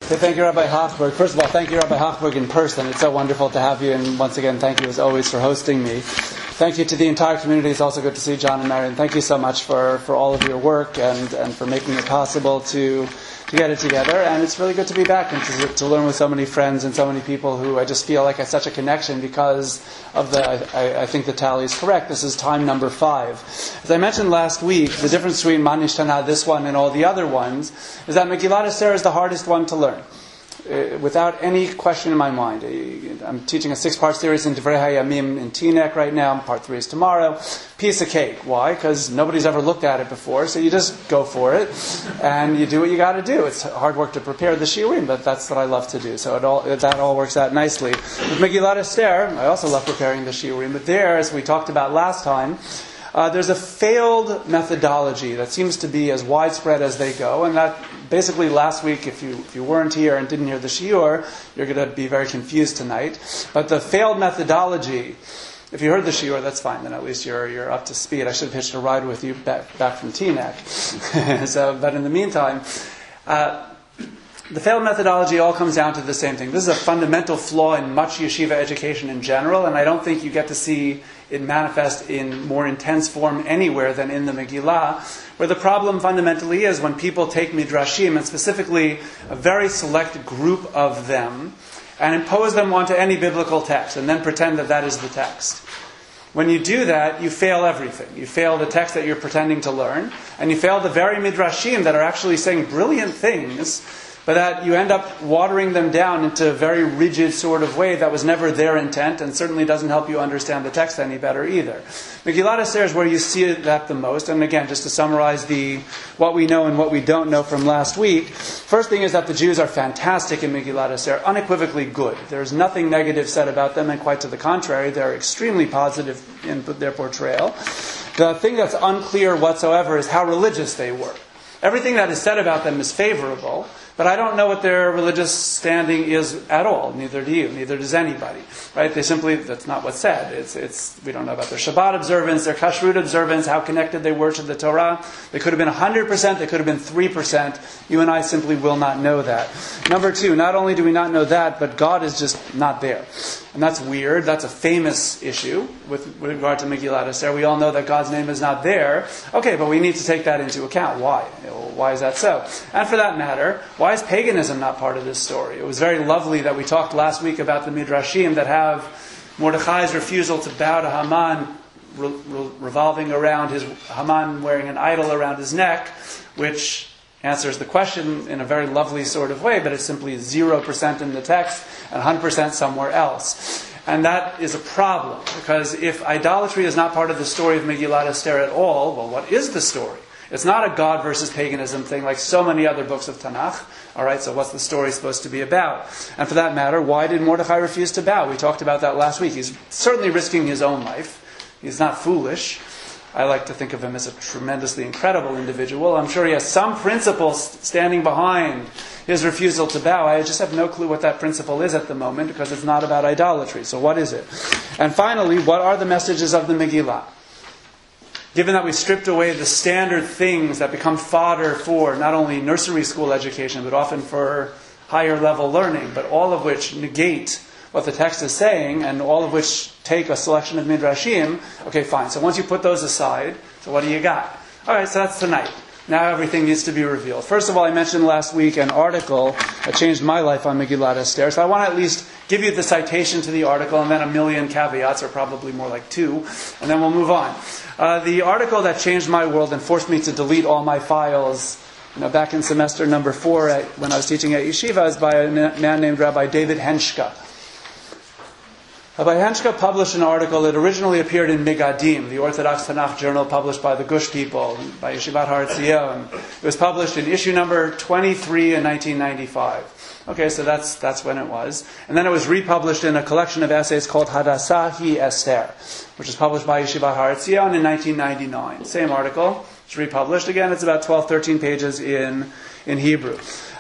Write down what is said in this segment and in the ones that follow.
Hey, thank you, Rabbi Hochberg. First of all, thank you, Rabbi Hochberg, in person. It's so wonderful to have you, and once again, thank you as always for hosting me. Thank you to the entire community. It's also good to see John and Marion. Thank you so much for all of your work and for making it possible to get it together. And it's really good to be back and to learn with so many friends and so many people who I just feel like has such a connection because of I think the tally is correct. This is time number 5. As I mentioned last week, the difference between Ma Nishtana, this one, and all the other ones is that Megillat Esther is the hardest one to learn. Without any question in my mind. I'm teaching a 6-part series in Divrei Hayamim in Teaneck right now. Part 3 is tomorrow. Piece of cake. Why? Because nobody's ever looked at it before, so you just go for it, and you do what you got to do. It's hard work to prepare the shiurim, but that's what I love to do. So that all works out nicely. With Megillat Esther, I also love preparing the shiurim, but there, as we talked about last time, there's a failed methodology that seems to be as widespread as they go, and that basically last week, if you weren't here and didn't hear the shiur, you're going to be very confused tonight. But the failed methodology, if you heard the shiur, that's fine. Then at least you're up to speed. I should have hitched a ride with you back from Teaneck. But in the meantime, the failed methodology all comes down to the same thing. This is a fundamental flaw in much yeshiva education in general, and I don't think you get to see it manifest in more intense form anywhere than in the Megillah, where the problem fundamentally is when people take midrashim, and specifically a very select group of them, and impose them onto any biblical text, and then pretend that that is the text. When you do that, you fail everything. You fail the text that you're pretending to learn, and you fail the very midrashim that are actually saying brilliant things, but that you end up watering them down into a very rigid sort of way that was never their intent and certainly doesn't help you understand the text any better either. Megillat Esther is where you see that the most. And again, just to summarize what we know and what we don't know from last week, first thing is that the Jews are fantastic in Megillat Esther, unequivocally good. There's nothing negative said about them, and quite to the contrary, they're extremely positive in their portrayal. The thing that's unclear whatsoever is how religious they were. Everything that is said about them is favorable, but I don't know what their religious standing is at all. Neither do you. Neither does anybody. Right? That's not what's said. We don't know about their Shabbat observance, their Kashrut observance, how connected they were to the Torah. They could have been 100%, they could have been 3%. You and I simply will not know that. Number 2, not only do we not know that, but God is just not there. And that's weird. That's a famous issue with regard to Megillat Esther. We all know that God's name is not there. Okay, but we need to take that into account. Why? Why is that so? And for that matter, why is paganism not part of this story? It was very lovely that we talked last week about the Midrashim that have Mordechai's refusal to bow to Haman revolving around Haman wearing an idol around his neck, which answers the question in a very lovely sort of way, but it's simply 0% in the text and 100% somewhere else. And that is a problem, because if idolatry is not part of the story of Megillat Esther at all, well, what is the story? It's not a God versus paganism thing like so many other books of Tanakh. All right, so what's the story supposed to be about? And for that matter, why did Mordechai refuse to bow? We talked about that last week. He's certainly risking his own life. He's not foolish. I like to think of him as a tremendously incredible individual. I'm sure he has some principle standing behind his refusal to bow. I just have no clue what that principle is at the moment, because it's not about idolatry. So what is it? And finally, what are the messages of the Megillah? Given that we stripped away the standard things that become fodder for not only nursery school education, but often for higher level learning, but all of which negate what the text is saying, and all of which take a selection of midrashim, okay, fine. So once you put those aside, so what do you got? All right, so that's tonight. Now everything needs to be revealed. First of all, I mentioned last week an article that changed my life on Megillat Esther. So I want to at least give you the citation to the article and then a million caveats, or probably more like 2, and then we'll move on. The article that changed my world and forced me to delete all my files back in semester number 4 when I was teaching at yeshiva is by a man named Rabbi David Henschke. Rabbi Henschke published an article that originally appeared in Megadim, the Orthodox Tanakh journal published by the Gush people, by Yeshivat Har Etzion. It was published in issue number 23 in 1995. Okay, so that's when it was. And then it was republished in a collection of essays called Hadassah Hi Esther, which was published by Yeshivat Har Etzion in 1999. Same article. It's republished again. It's about 12, 13 pages in Hebrew.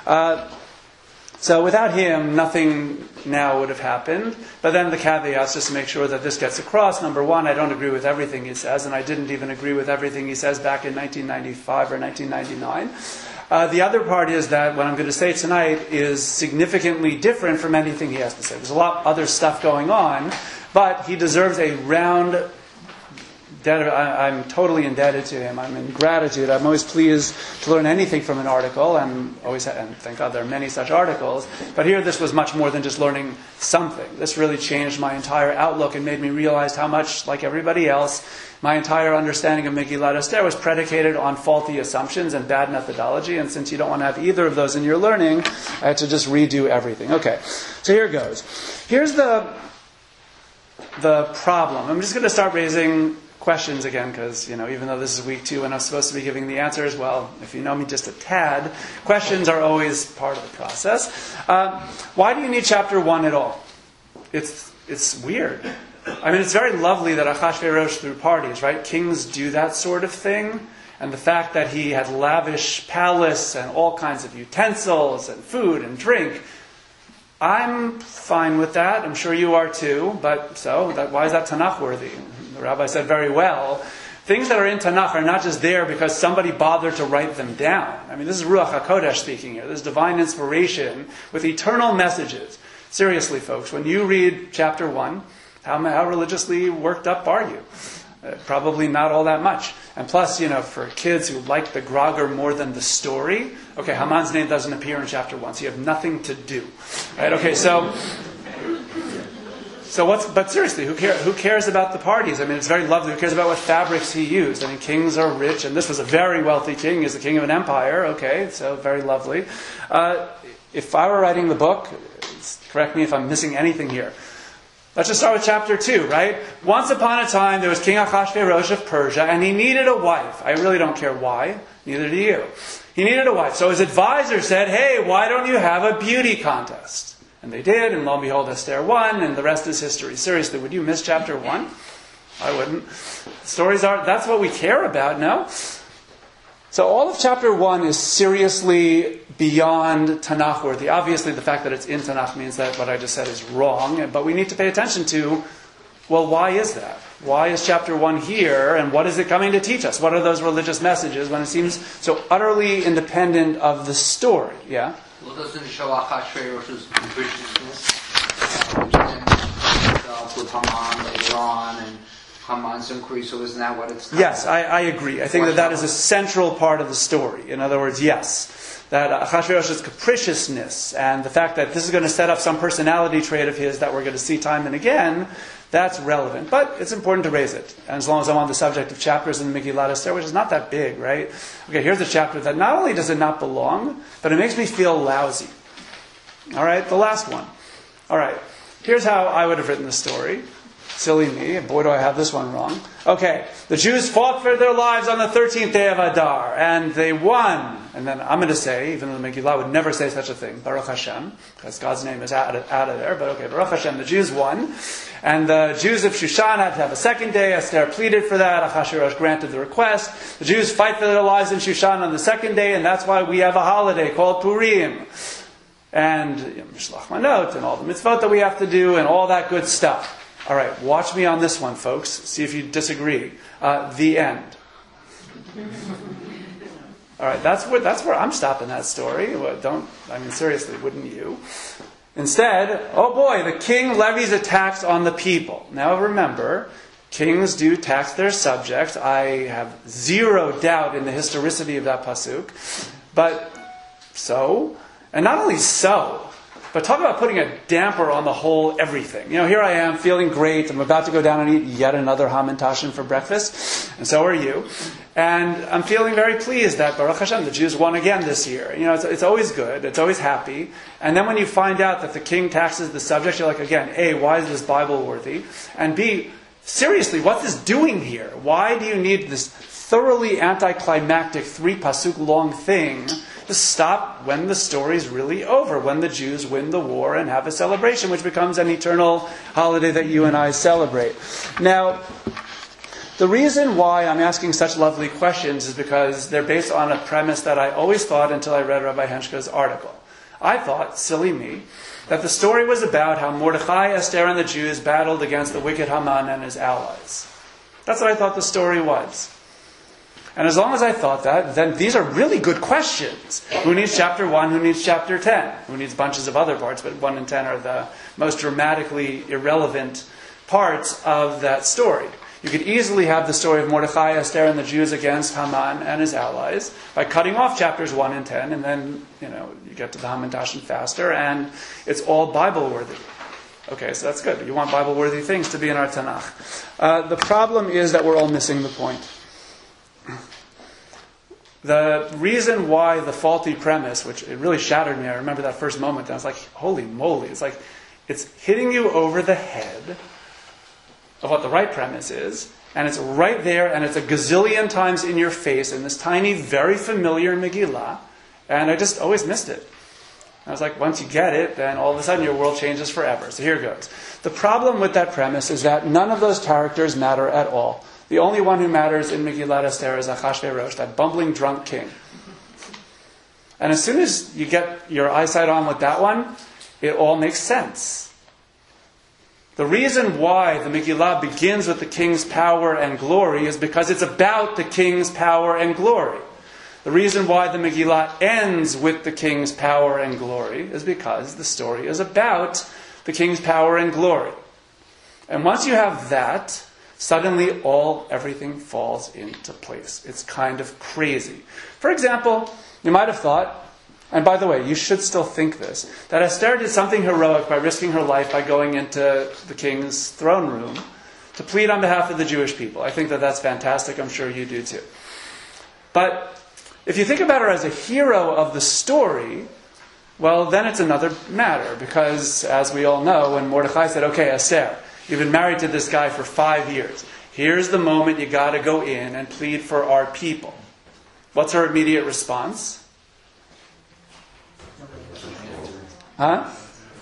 So without him, nothing now would have happened. But then the caveats, just to make sure that this gets across. Number 1, I don't agree with everything he says, and I didn't even agree with everything he says back in 1995 or 1999. The other part is that what I'm going to say tonight is significantly different from anything he has to say. There's a lot of other stuff going on, but he deserves a round debt. I'm totally indebted to him. I'm in gratitude. I'm always pleased to learn anything from an article, and thank God there are many such articles. But here, this was much more than just learning something. This really changed my entire outlook and made me realize how much, like everybody else, my entire understanding of Megillat Esther was predicated on faulty assumptions and bad methodology. And since you don't want to have either of those in your learning, I had to just redo everything. Okay, so here goes. Here's the problem. I'm just going to start raising questions again, because, even though this is week 2 and I'm supposed to be giving the answers, well, if you know me just a tad, questions are always part of the process. Why do you need chapter 1 at all? It's weird. I mean, it's very lovely that Achashverosh threw parties, right? Kings do that sort of thing. And the fact that he had lavish palace and all kinds of utensils and food and drink, I'm fine with that. I'm sure you are too. But why is that Tanakh worthy? The rabbi said very well, things that are in Tanakh are not just there because somebody bothered to write them down. I mean, this is Ruach HaKodesh speaking here. This is divine inspiration with eternal messages. Seriously, folks, when you read chapter 1, how religiously worked up are you? Probably not all that much. And plus, for kids who like the Grogger more than the story, okay, Haman's name doesn't appear in chapter 1, so you have nothing to do. Right? Okay, but seriously, who cares about the parties? I mean, it's very lovely. Who cares about what fabrics he used? I mean, kings are rich, and this was a very wealthy king. He's the king of an empire. Okay, so very lovely. If I were writing the book, correct me if I'm missing anything here. Let's just start with chapter 2, right? Once upon a time, there was King Achashverosh of Persia, and he needed a wife. I really don't care why. Neither do you. He needed a wife. So his advisor said, hey, why don't you have a beauty contest? And they did, and lo and behold, Esther won, and the rest is history. Seriously, would you miss chapter 1? I wouldn't. That's what we care about, no? So all of chapter 1 is seriously beyond Tanakh worthy. Obviously, the fact that it's in Tanakh means that what I just said is wrong, but we need to pay attention to, well, why is that? Why is chapter 1 here, and what is it coming to teach us? What are those religious messages when it seems so utterly independent of the story? Yeah? Well, doesn't it show Achashverosh's viciousness? With Haman later on, and Haman's inquiry, so isn't that what it's... Yes, I agree. I think that is a central part of the story. In other words, yes. That Achashverosh's capriciousness and the fact that this is going to set up some personality trait of his that we're going to see time and again, that's relevant. But it's important to raise it. And as long as I'm on the subject of chapters in the Megillat Esther, which is not that big, right? Okay, here's a chapter that not only does it not belong, but it makes me feel lousy. All right, the last one. All right, here's how I would have written the story. Silly me, and boy do I have this one wrong. Okay, the Jews fought for their lives on the 13th day of Adar, and they won. And then I'm going to say, even though the Megillah would never say such a thing, Baruch Hashem, because God's name is out of there, but okay, Baruch Hashem, the Jews won. And the Jews of Shushan had to have a second day. Esther pleaded for that. Achashverosh granted the request. The Jews fight for their lives in Shushan on the second day, and that's why we have a holiday called Purim. And Mishlach Manot, and all the mitzvot that we have to do, and all that good stuff. All right, watch me on this one, folks. See if you disagree. The end. All right, that's where I'm stopping that story. Seriously, wouldn't you? Instead, oh boy, the king levies a tax on the people. Now remember, kings do tax their subjects. I have zero doubt in the historicity of that pasuk. But so, and not only so, but talk about putting a damper on the whole everything. Here I am feeling great. I'm about to go down and eat yet another hamantashen for breakfast. And so are you. And I'm feeling very pleased that Baruch Hashem, the Jews won again this year. It's always good. It's always happy. And then when you find out that the king taxes the subject, you're like, again, A, why is this Bible worthy? And B, seriously, what's this doing here? Why do you need this thoroughly anticlimactic 3-pasuk long thing to stop when the story's really over, when the Jews win the war and have a celebration, which becomes an eternal holiday that you and I celebrate. Now, the reason why I'm asking such lovely questions is because they're based on a premise that I always thought until I read Rabbi Henschke's article. I thought, silly me, that the story was about how Mordechai, Esther, and the Jews battled against the wicked Haman and his allies. That's what I thought the story was. And as long as I thought that, then these are really good questions. Who needs chapter 1? Who needs chapter 10? Who needs bunches of other parts? But 1 and 10 are the most dramatically irrelevant parts of that story. You could easily have the story of Mordechai, Esther, and the Jews against Haman and his allies by cutting off chapters 1 and 10, and then, you get to the Hamantaschen faster, and it's all Bible-worthy. Okay, so that's good. You want Bible-worthy things to be in our Tanakh. The problem is that we're all missing the point. The reason why the faulty premise, which it really shattered me, I remember that first moment, and I was like, holy moly, it's hitting you over the head of what the right premise is, and it's right there, and it's a gazillion times in your face in this tiny, very familiar Megillah, and I just always missed it. I was like, once you get it, then all of a sudden your world changes forever. So here goes. The problem with that premise is that none of those characters matter at all. The only one who matters in Megillat Esther is Achashverosh, that bumbling drunk king. And as soon as you get your eyesight on with that one, it all makes sense. The reason why the Megillah begins with the king's power and glory is because it's about the king's power and glory. The reason why the Megillah ends with the king's power and glory is because the story is about the king's power and glory. And once you have that, suddenly everything falls into place. It's kind of crazy. For example, you might have thought, and by the way, you should still think this, that Esther did something heroic by risking her life by going into the king's throne room to plead on behalf of the Jewish people. I think that that's fantastic. I'm sure you do too. But if you think about her as a hero of the story, well, then it's another matter. Because, as we all know, when Mordechai said, okay, Esther, you've been married to this guy for 5 years. Here's the moment you got to go in and plead for our people. What's her immediate response? Huh?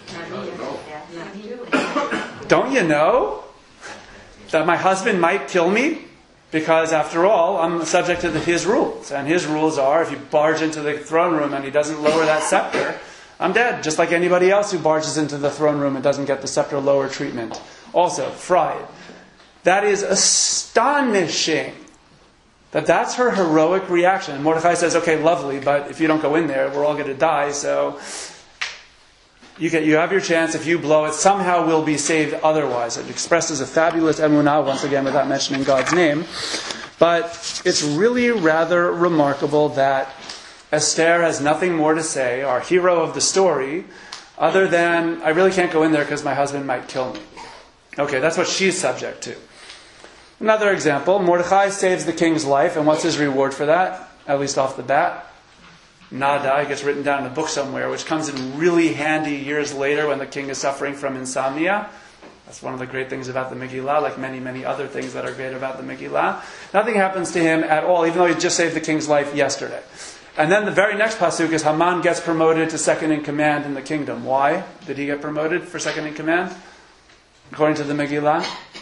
Don't you know that my husband might kill me? Because after all, I'm subject to his rules. And his rules are, if you barge into the throne room and he doesn't lower that scepter, I'm dead. Just like anybody else who barges into the throne room and doesn't get the scepter lower treatment. Also, fried. That is astonishing. That's her heroic reaction. And Mordechai says, okay, lovely, but if you don't go in there, we're all going to die, so you have your chance. If you blow it, somehow we'll be saved otherwise. It expresses a fabulous emunah, once again, without mentioning God's name. But it's really rather remarkable that Esther has nothing more to say, our hero of the story, other than, I really can't go in there because my husband might kill me. Okay, that's what she's subject to. Another example, Mordechai saves the king's life, and what's his reward for that? At least off the bat. Nada, it gets written down in a book somewhere, which comes in really handy years later when the king is suffering from insomnia. That's one of the great things about the Megillah, like many, many other things that are great about the Megillah. Nothing happens to him at all, even though he just saved the king's life yesterday. And then the very next pasuk is Haman gets promoted to second in command in the kingdom. Why did he get promoted for second in command? According to the Megillah?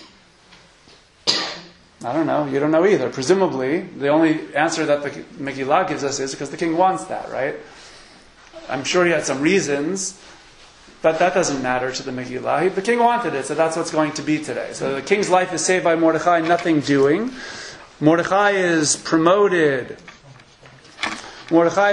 I don't know. You don't know either. Presumably, the only answer that the Megillah gives us is because the king wants that, right? I'm sure he had some reasons, but that doesn't matter to the Megillah. The king wanted it, so that's what's going to be today. So the king's life is saved by Mordechai, nothing doing. Mordechai is promoted. Mordechai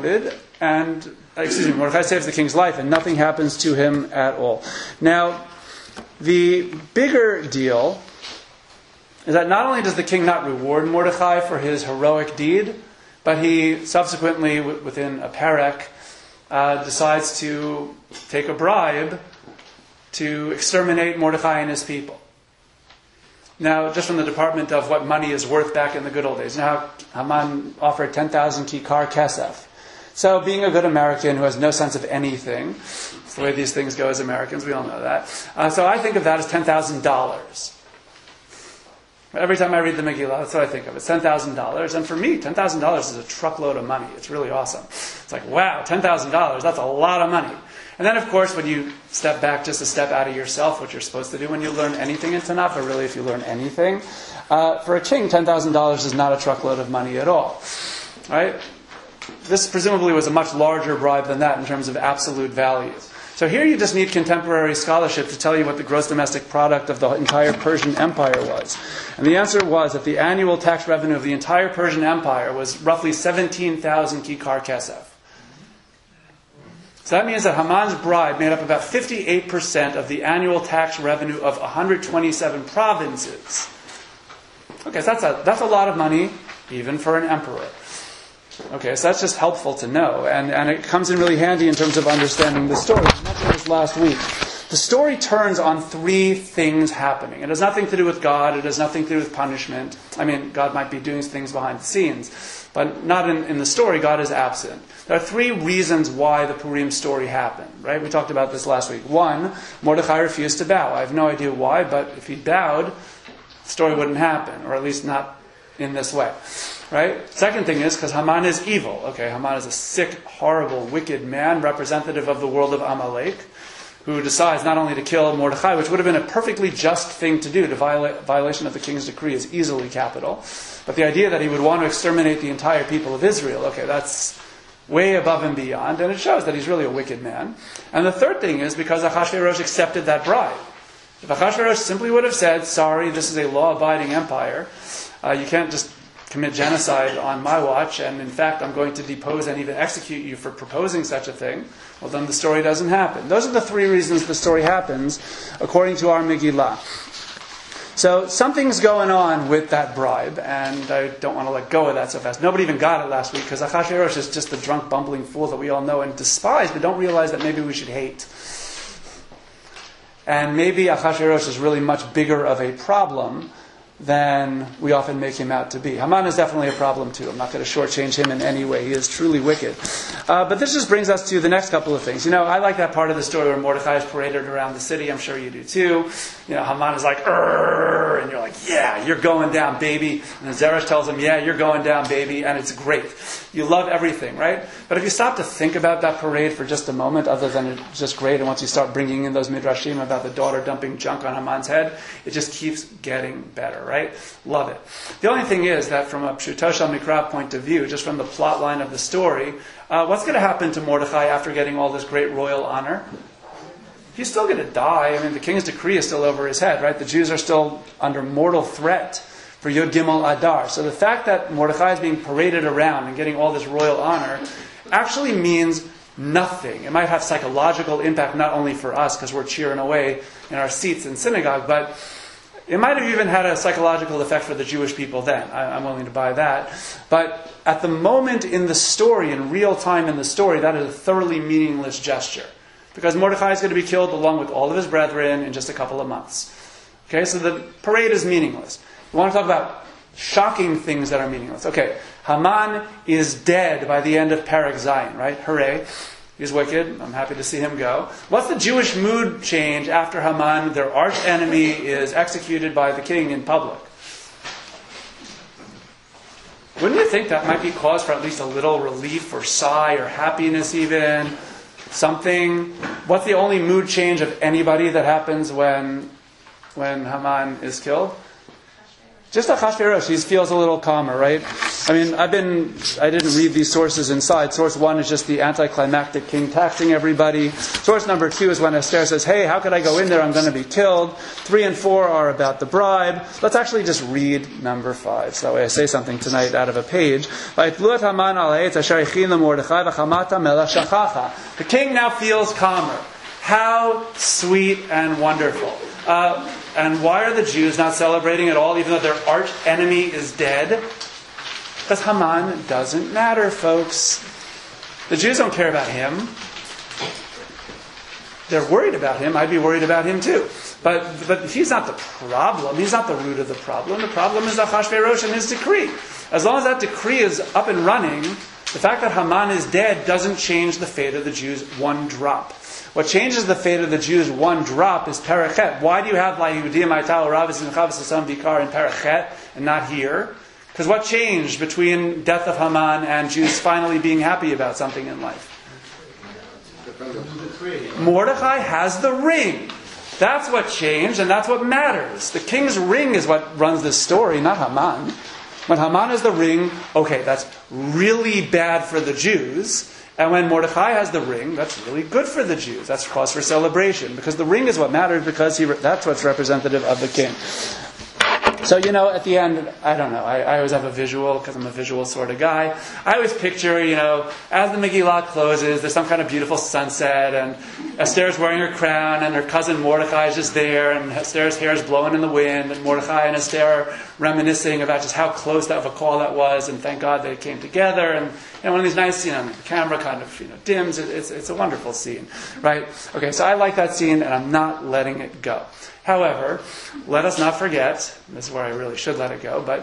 saves the king's life, and nothing happens to him at all. Now, the bigger deal is that not only does the king not reward Mordechai for his heroic deed, but he subsequently, within a perek, decides to take a bribe to exterminate Mordechai and his people. Now, just from the department of what money is worth back in the good old days, now Haman offered 10,000 kikar kesef. So being a good American who has no sense of anything, it's the way these things go as Americans, we all know that. So I think of that as $10,000. Every time I read the Megillah, that's what I think of. It's $10,000. And for me, $10,000 is a truckload of money. It's really awesome. It's like, wow, $10,000, that's a lot of money. And then, of course, when you step back just a step out of yourself, what you're supposed to do when you learn anything in Tanakh, or really if you learn anything, for a king, $10,000 is not a truckload of money at all. Right? This presumably was a much larger bribe than that in terms of absolute value. So here you just need contemporary scholarship to tell you what the gross domestic product of the entire Persian Empire was. And the answer was that the annual tax revenue of the entire Persian Empire was roughly 17,000 kikar kesef. So that means that Haman's bride made up about 58% of the annual tax revenue of 127 provinces. Okay, so that's a lot of money, even for an emperor. Okay, so that's just helpful to know, and it comes in really handy in terms of understanding the story. I mentioned this last week. The story turns on three things happening. It has nothing to do with God. It has nothing to do with punishment. I mean, God might be doing things behind the scenes, but not in the story. God is absent. There are three reasons why the Purim story happened, right? We talked about this last week. One, Mordechai refused to bow. I have no idea why, but if he bowed, the story wouldn't happen, or at least not in this way. Right? Second thing is because Haman is evil. Okay, Haman is a sick, horrible, wicked man, representative of the world of Amalek, who decides not only to kill Mordechai, which would have been a perfectly just thing to do, to violation of the king's decree is easily capital, but the idea that he would want to exterminate the entire people of Israel, okay, that's way above and beyond, and it shows that he's really a wicked man. And the third thing is because Achashverosh accepted that bribe. If Achashverosh simply would have said, sorry, this is a law-abiding empire, you can't just commit genocide on my watch, and in fact I'm going to depose and even execute you for proposing such a thing, well then the story doesn't happen. Those are the three reasons the story happens, according to our Megillah. So something's going on with that bribe, and I don't want to let go of that so fast. Nobody even got it last week, because Achashverosh is just the drunk, bumbling fool that we all know and despise, but don't realize that maybe we should hate. And maybe Achashverosh is really much bigger of a problem than we often make him out to be. Haman is definitely a problem too. I'm not going to shortchange him in any way. He is truly wicked. But this just brings us to the next couple of things. I like that part of the story where Mordechai is paraded around the city. I'm sure you do too. Haman is like, "Urgh," and you're like, yeah, you're going down, baby. And then Zeresh tells him, yeah, you're going down, baby. And it's great. You love everything, right? But if you stop to think about that parade for just a moment, other than it's just great, and once you start bringing in those midrashim about the daughter dumping junk on Haman's head, it just keeps getting better, right? Love it. The only thing is that from a Pshuto Shel Mikra point of view, just from the plot line of the story, what's going to happen to Mordechai after getting all this great royal honor? He's still going to die. I mean, the king's decree is still over his head, right? The Jews are still under mortal threat for Yud Gimel Adar. So the fact that Mordechai is being paraded around and getting all this royal honor actually means nothing. It might have psychological impact not only for us, because we're cheering away in our seats in synagogue, but it might have even had a psychological effect for the Jewish people then. I'm willing to buy that. But at the moment in the story, in real time in the story, that is a thoroughly meaningless gesture. Because Mordechai is going to be killed along with all of his brethren in just a couple of months. Okay, so the parade is meaningless. We want to talk about shocking things that are meaningless. Okay, Haman is dead by the end of Perek Zayin, right? Hooray. He's wicked. I'm happy to see him go. What's the Jewish mood change after Haman, their arch enemy, is executed by the king in public? Wouldn't you think that might be cause for at least a little relief or sigh or happiness even? Something? What's the only mood change of anybody that happens when Haman is killed? Just Achashverosh, he feels a little calmer, right? I mean, I didn't read these sources inside. Source 1 is just the anticlimactic king taxing everybody. Source number 2 is when Esther says, hey, how could I go in there? I'm going to be killed. 3 and 4 are about the bribe. Let's actually just read number 5. So that way I say something tonight out of a page. The king now feels calmer. How sweet and wonderful. And why are the Jews not celebrating at all, even though their arch enemy is dead? Because Haman doesn't matter, folks. The Jews don't care about him. They're worried about him. I'd be worried about him too. But he's not the problem. He's not the root of the problem. The problem is Achashverosh and his decree. As long as that decree is up and running, the fact that Haman is dead doesn't change the fate of the Jews one drop. What changes the fate of the Jews one drop is Perek. Why do you have Layehudim Aital Ravis and Chavas Asam Vikar in Perek and not here? Because what changed between death of Haman and Jews finally being happy about something in life? Mordechai has the ring. That's what changed, and that's what matters. The king's ring is what runs this story, not Haman. When Haman has the ring, okay, that's really bad for the Jews. And when Mordechai has the ring, that's really good for the Jews. That's cause for celebration, because the ring is what matters, because that's what's representative of the king. So, at the end, I don't know, I always have a visual, because I'm a visual sort of guy. I always picture, as the Megillah closes, there's some kind of beautiful sunset, and Esther's wearing her crown, and her cousin Mordechai is just there, and Esther's hair is blowing in the wind, and Mordechai and Esther are reminiscing about just how close of a call that was, and thank God they came together, and one of these nice, the camera kind of, dims. It's a wonderful scene, right? Okay, so I like that scene, and I'm not letting it go. However, let us not forget, this is where I really should let it go, but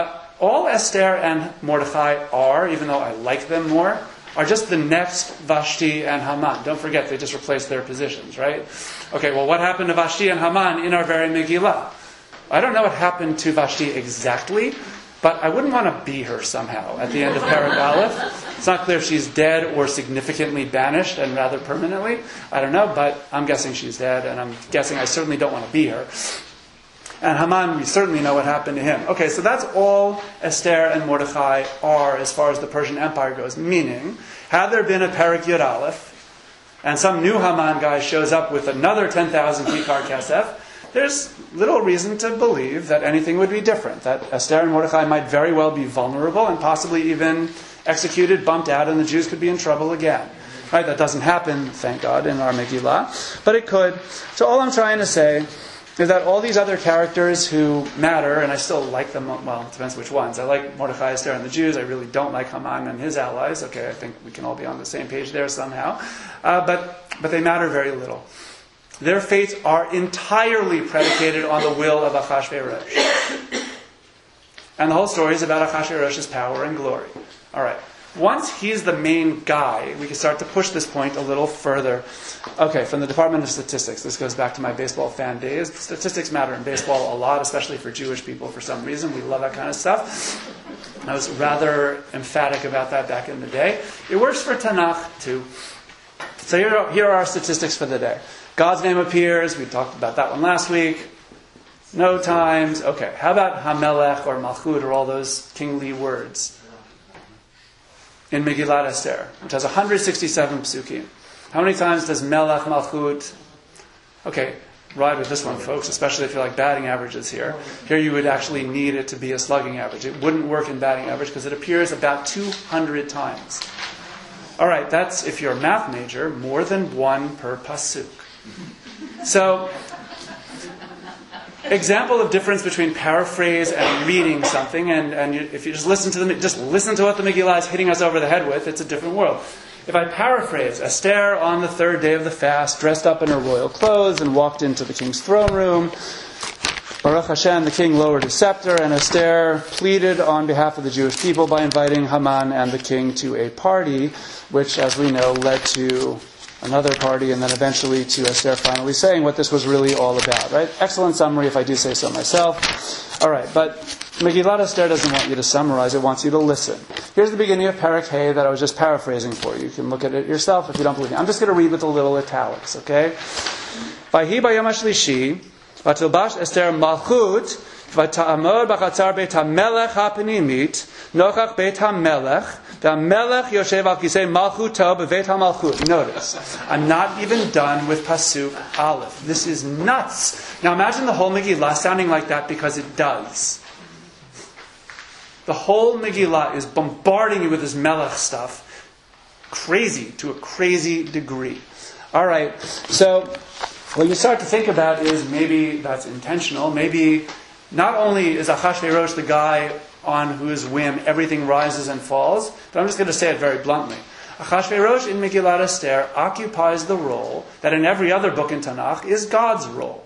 all Esther and Mordechai are, even though I like them more, are just the next Vashti and Haman. Don't forget, they just replaced their positions, right? Okay, well, what happened to Vashti and Haman in our very Megillah? I don't know what happened to Vashti exactly, but I wouldn't want to be her somehow at the end of Perek Aleph. It's not clear if she's dead or significantly banished and rather permanently. I don't know, but I'm guessing she's dead, and I'm guessing I certainly don't want to be her. And Haman, we certainly know what happened to him. Okay, so that's all Esther and Mordechai are as far as the Persian Empire goes. Meaning, had there been a Perek Yud Aleph, and some new Haman guy shows up with another 10,000 Kikar Kesef, there's little reason to believe that anything would be different. That Esther and Mordechai might very well be vulnerable and possibly even executed, bumped out, and the Jews could be in trouble again. Right? That doesn't happen, thank God, in our Megillah. But it could. So all I'm trying to say is that all these other characters who matter, and I still like them, well, it depends which ones. I like Mordechai, Esther, and the Jews. I really don't like Haman and his allies. Okay, I think we can all be on the same page there somehow. But they matter very little. Their fates are entirely predicated on the will of Achashverosh. And the whole story is about Achashverosh's power and glory. All right. Once he's the main guy, we can start to push this point a little further. Okay, from the Department of Statistics, this goes back to my baseball fan days. Statistics matter in baseball a lot, especially for Jewish people for some reason. We love that kind of stuff. I was rather emphatic about that back in the day. It works for Tanakh too. So here are our statistics for the day. God's name appears. We talked about that one last week. No times. Okay, how about Hamelech or Malchut or all those kingly words? In Megillat Esther, which has 167 psukim. How many times does Melech, Malchut? Okay, ride with this one, folks, especially if you like batting averages here. Here you would actually need it to be a slugging average. It wouldn't work in batting average because it appears about 200 times. All right, that's, if you're a math major, more than one per pasuk. So, example of difference between paraphrase and reading something, and if you just listen to what the Megillah is hitting us over the head with, it's a different world. If I paraphrase, Esther on the third day of the fast, dressed up in her royal clothes and walked into the king's throne room. Baruch Hashem, the king lowered his scepter, and Esther pleaded on behalf of the Jewish people by inviting Haman and the king to a party, which, as we know, led to another party, and then eventually to Esther finally saying what this was really all about, right? Excellent summary, if I do say so myself. All right, but Megillat Esther doesn't want you to summarize, it wants you to listen. Here's the beginning of Perek Hey that I was just paraphrasing for you. You can look at it yourself if you don't believe me. I'm just going to read with the little italics, okay? Vayhi bayom hashlishi, vatilbash Esther malchut, vata'amod b'chatzar beit hamelech ha'penimit, nochach beit hamelech, v'hamelech yoshev al kisei malchuto b'veit hamalchut. Notice, I'm not even done with pasuk aleph. This is nuts. Now imagine the whole Megillah sounding like that, because it does. The whole Megillah is bombarding you with this melech stuff. Crazy, to a crazy degree. All right, so what you start to think about is maybe that's intentional. Maybe not only is Achashverosh the guy on whose whim everything rises and falls, but I'm just going to say it very bluntly. Achashverosh in Megillat Esther occupies the role that in every other book in Tanakh is God's role.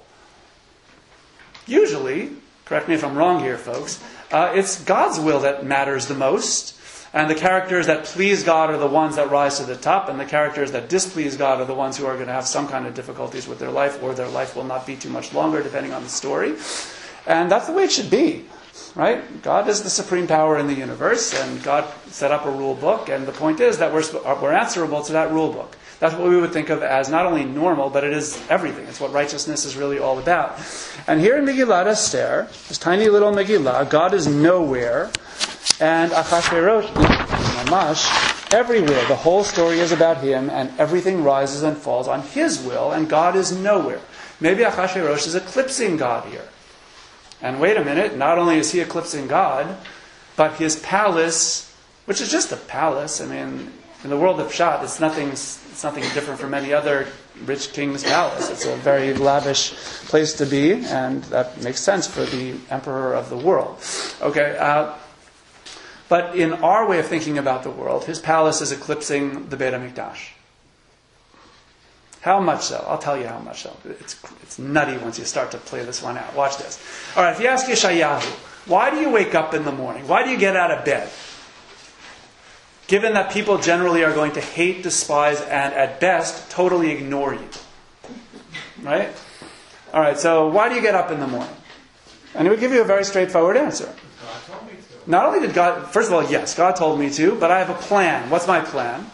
Usually, correct me if I'm wrong here, folks, it's God's will that matters the most. And the characters that please God are the ones that rise to the top, and the characters that displease God are the ones who are going to have some kind of difficulties with their life, or their life will not be too much longer, depending on the story. And that's the way it should be, right? God is the supreme power in the universe, and God set up a rule book, and the point is that we're answerable to that rule book. That's what we would think of as not only normal, but it is everything. It's what righteousness is really all about. And here in Megillat Esther, this tiny little Megillah, God is nowhere, and Achashverosh is mamash Everywhere, the whole story is about him, and everything rises and falls on his will, and God is nowhere. Maybe Achashverosh is eclipsing God here. And wait a minute, not only is he eclipsing God, but his palace, which is just a palace. I mean, in the world of Pshat, it's nothing different from any other rich king's palace. It's a very lavish place to be, and that makes sense for the emperor of the world. Okay, but in our way of thinking about the world, his palace is eclipsing the Beit HaMikdash. How much so? I'll tell you how much so. It's nutty once you start to play this one out. Watch this. All right, if you ask Yeshayahu, why do you wake up in the morning? Why do you get out of bed? Given that people generally are going to hate, despise, and at best, totally ignore you. Right? All right, so why do you get up in the morning? And he would give you a very straightforward answer. God told me to. Not only did God, first of all, yes, God told me to, but I have a plan. What's my plan?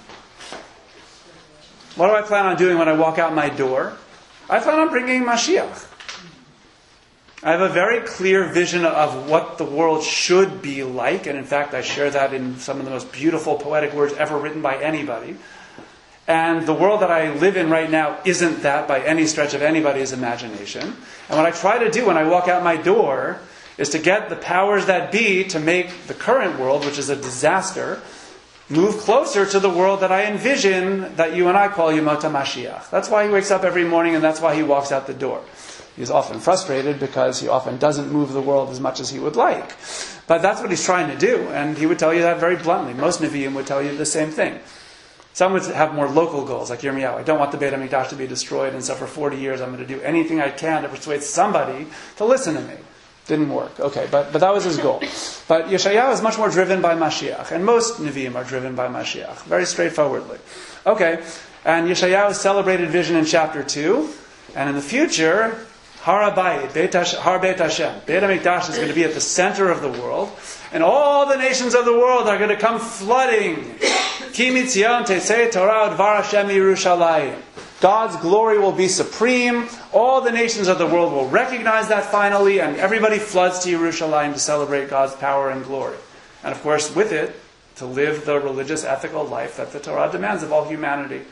What do I plan on doing when I walk out my door? I plan on bringing Mashiach. I have a very clear vision of what the world should be like, and in fact I share that in some of the most beautiful poetic words ever written by anybody. And the world that I live in right now isn't that by any stretch of anybody's imagination. And what I try to do when I walk out my door is to get the powers that be to make the current world, which is a disaster, move closer to the world that I envision that you and I call Yemot HaMashiach. That's why he wakes up every morning, and that's why he walks out the door. He's often frustrated because he often doesn't move the world as much as he would like. But that's what he's trying to do, and he would tell you that very bluntly. Most Nevi'im would tell you the same thing. Some would have more local goals, like Yirmiyahu. I don't want the Beit HaMikdash to be destroyed, and so for 40 years I'm going to do anything I can to persuade somebody to listen to me. Didn't work. Okay, but that was his goal. But Yeshayahu is much more driven by Mashiach, and most Nevi'im are driven by Mashiach, very straightforwardly. Okay, and Yeshayahu's celebrated vision in chapter 2, and in the future, Har HaBayit, Har Beit Hashem, Beit HaMikdash is going to be at the center of the world, and all the nations of the world are going to come flooding. Ki mitzion tetzei Torah udvar Hashem Yerushalayim. God's glory will be supreme. All the nations of the world will recognize that finally, and everybody floods to Yerushalayim to celebrate God's power and glory. And of course, with it, to live the religious, ethical life that the Torah demands of all humanity.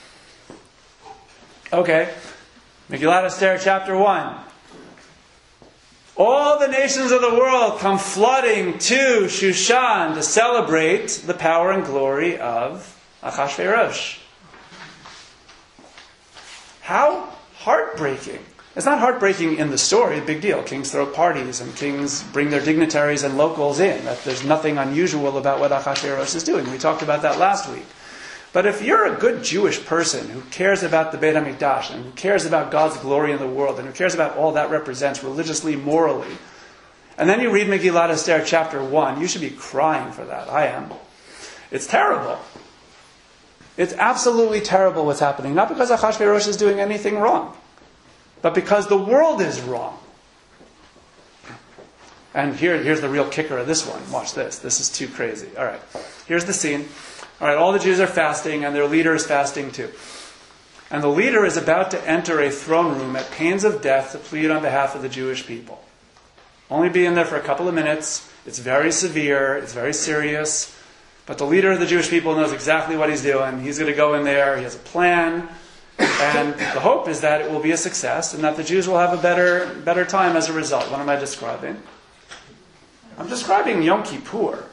Okay, Megillat Esther, chapter 1. All the nations of the world come flooding to Shushan to celebrate the power and glory of Achashverosh. How heartbreaking. It's not heartbreaking in the story, big deal. Kings throw parties and kings bring their dignitaries and locals in. There's nothing unusual about what Achashverosh is doing. We talked about that last week. But if you're a good Jewish person who cares about the Beit HaMikdash and who cares about God's glory in the world and who cares about all that represents religiously, morally, and then you read Megillat Esther chapter 1, you should be crying for that. I am. It's terrible. It's absolutely terrible what's happening. Not because Achashverosh is doing anything wrong, but because the world is wrong. And here's the real kicker of this one. Watch this. This is too crazy. All right. Here's the scene. All right, all the Jews are fasting, and their leader is fasting too. And the leader is about to enter a throne room at pains of death to plead on behalf of the Jewish people. Only be in there for a couple of minutes. It's very severe. It's very serious. But the leader of the Jewish people knows exactly what he's doing. He's going to go in there. He has a plan. And the hope is that it will be a success and that the Jews will have a better time as a result. What am I describing? I'm describing Yom Kippur.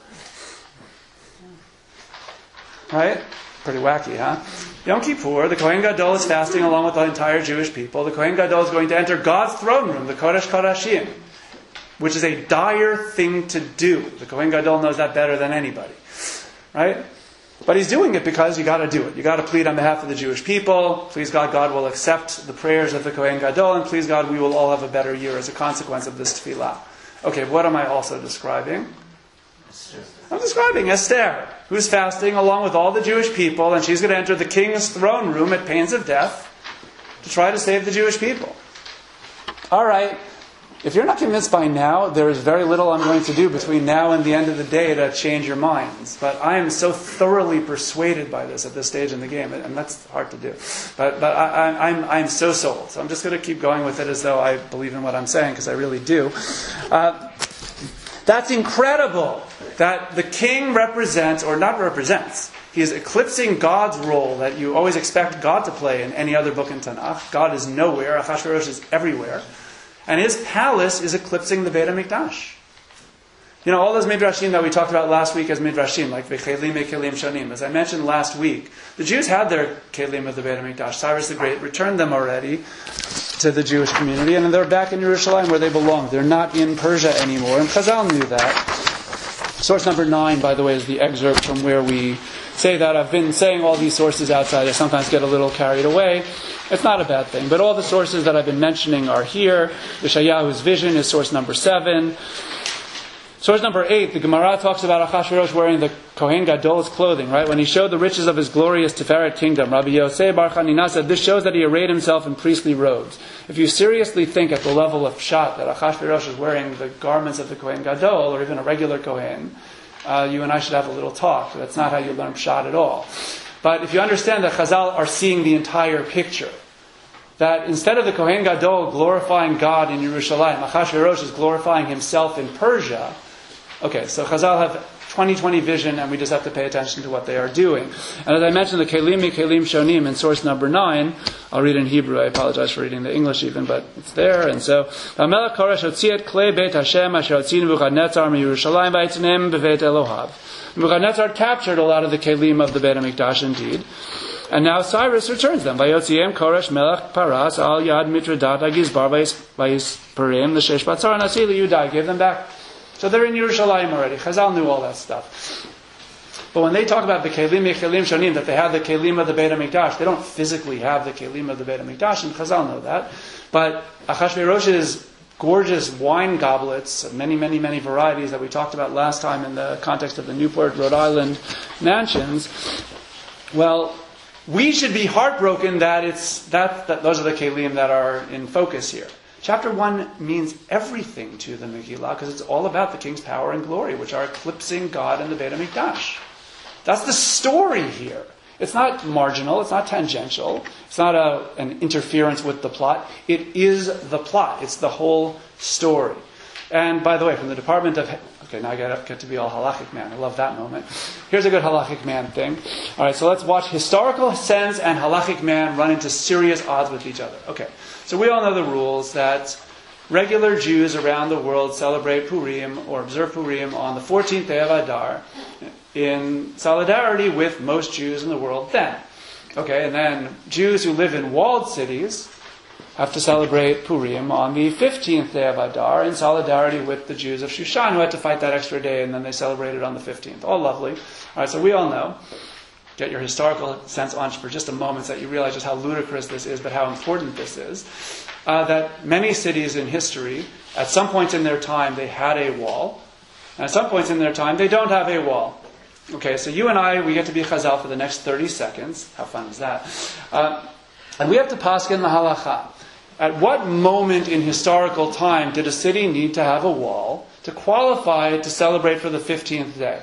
Right? Pretty wacky, huh? Yom Kippur, the Kohen Gadol is fasting along with the entire Jewish people. The Kohen Gadol is going to enter God's throne room, the Kodesh Kodashim, which is a dire thing to do. The Kohen Gadol knows that better than anybody. Right? But he's doing it because you got to do it. You got to plead on behalf of the Jewish people. Please God, God will accept the prayers of the Kohen Gadol, and please God, we will all have a better year as a consequence of this tefillah. Okay, what am I also describing? I'm describing Esther, who's fasting along with all the Jewish people, and she's going to enter the king's throne room at pains of death to try to save the Jewish people. All right, if you're not convinced by now, there is very little I'm going to do between now and the end of the day to change your minds. But I am so thoroughly persuaded by this at this stage in the game, and that's hard to do. But I'm so sold. So I'm just going to keep going with it as though I believe in what I'm saying, because I really do. That's incredible that the king represents, or not represents, He is eclipsing God's role that you always expect God to play in any other book in Tanakh. God is nowhere. Achashverosh is everywhere. And his palace is eclipsing the Beit HaMikdash. You know, all those midrashim that we talked about last week as midrashim, like v'chelim kelim shonim. As I mentioned last week, the Jews had their kelim of the Beit HaMikdash. Cyrus the Great returned them already to the Jewish community, and they're back in Yerushalayim where they belong. They're not in Persia anymore, and Chazal knew that. Source number 9, by the way, is the excerpt from where we say that. I've been saying all these sources outside. I sometimes get a little carried away. It's not a bad thing. But all the sources that I've been mentioning are here. Yeshayahu's vision is source number 7. Source number 8, the Gemara talks about Achashverosh wearing the Kohen Gadol's clothing, right? When he showed the riches of his glorious Tiferet kingdom, Rabbi Yosef Bar Chanina said, this shows that he arrayed himself in priestly robes. If you seriously think at the level of Pshat that Achashverosh is wearing the garments of the Kohen Gadol, or even a regular Kohen, you and I should have a little talk. That's not how you learn Pshat at all. But if you understand that Chazal are seeing the entire picture, that instead of the Kohen Gadol glorifying God in Yerushalayim, Achashverosh is glorifying himself in Persia. Okay, so Chazal have 20/20 vision, and we just have to pay attention to what they are doing. And as I mentioned, the Kelim Shonim in source number 9, I'll read in Hebrew, I apologize for reading the English even, but it's there. And so, Melech Koresh Hotziet Klei Beit Hashem Asher Hotzin Nebuchadnezzar MiYerushalayim Vayitzanem Beveit Elohav. Nebuchadnezzar captured a lot of the Kelim of the Beit HaMikdash indeed. And now Cyrus returns them. Vayotziem Koresh Melech Paras Al Yad Mitradat Agizbar Vayisparim L'Sheish Batzar Nasi Liyudai. Gave them back. So they're in Yerushalayim already. Chazal knew all that stuff. But when they talk about the Kelim Shonim, that they have the Kelim of the Beit HaMikdash, they don't physically have the Kelim of the Beit HaMikdash, and Chazal know that. But Achashverosh's gorgeous wine goblets, many, many, many varieties that we talked about last time in the context of the Newport, Rhode Island mansions, well, we should be heartbroken that those are the Kelim that are in focus here. Chapter 1 means everything to the Megillah because it's all about the king's power and glory, which are eclipsing God in the Beit HaMikdash. That's the story here. It's not marginal. It's not tangential. It's not an interference with the plot. It is the plot. It's the whole story. And by the way, from the Department of... Okay, now I get to be all halachic man. I love that moment. Here's a good halachic man thing. All right, so let's watch historical sense and halachic man run into serious odds with each other. Okay, so we all know the rules that regular Jews around the world celebrate Purim or observe Purim on the 14th day of Adar in solidarity with most Jews in the world then. Okay, and then Jews who live in walled cities have to celebrate Purim on the 15th day of Adar in solidarity with the Jews of Shushan who had to fight that extra day, and then they celebrated on the 15th. All lovely. All right, so we all know. Get your historical sense on for just a moment so that you realize just how ludicrous this is, but how important this is. That many cities in history, at some points in their time, they had a wall. And at some points in their time, they don't have a wall. Okay, so you and I, we get to be Chazal for the next 30 seconds. How fun is that? And we have to paskin the halacha. At what moment in historical time did a city need to have a wall to qualify to celebrate for the 15th day?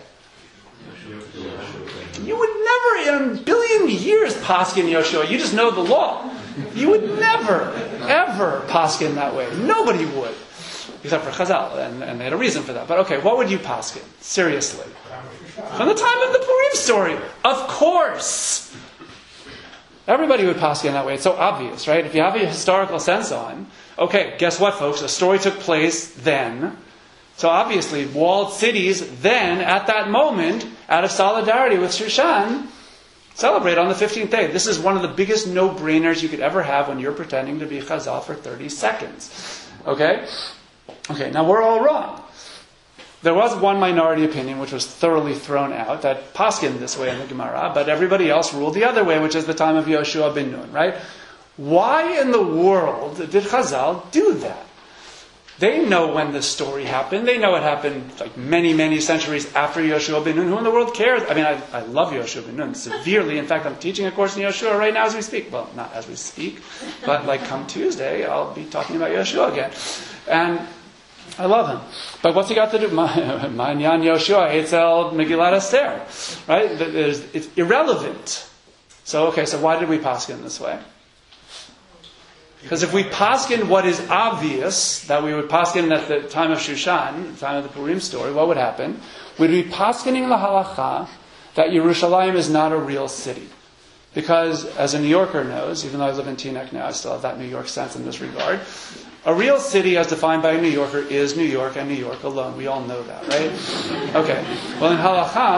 You would never, in a billion years, paskin Yoshua. You just know the law. You would never, ever paskin that way. Nobody would. Except for Chazal, and they had a reason for that. But okay, what would you paskin? Seriously. From the time of the Purim story. Of course. Everybody would paskin that way. It's so obvious, right? If you have a historical sense on, okay, guess what, folks? A story took place then. So obviously, walled cities then, at that moment, out of solidarity with Shushan, celebrate on the 15th day. This is one of the biggest no-brainers you could ever have when you're pretending to be Chazal for 30 seconds. Okay? Okay, now we're all wrong. There was one minority opinion which was thoroughly thrown out that paskin this way in the Gemara, but everybody else ruled the other way, which is the time of Yoshua ben Nun, right? Why in the world did Chazal do that? They know when this story happened. They know it happened like many, many centuries after Yoshua ben Nun. Who in the world cares? I mean, I love Yoshua ben Nun severely. In fact, I'm teaching a course in Yoshua right now as we speak. Well, not as we speak, but like come Tuesday, I'll be talking about Yoshua again. And I love him. But what's he got to do? Manyan Yoshua, Eitzel, Megillat Esther. Right? It's irrelevant. So why did we paskin this way? Because if we paskin what is obvious, that we would paskin at the time of Shushan, the time of the Purim story, what would happen? We'd be paskining the halacha that Yerushalayim is not a real city. Because, as a New Yorker knows, even though I live in Teaneck now, I still have that New York sense in this regard. A real city, as defined by a New Yorker, is New York and New York alone. We all know that, right? Okay. Well, in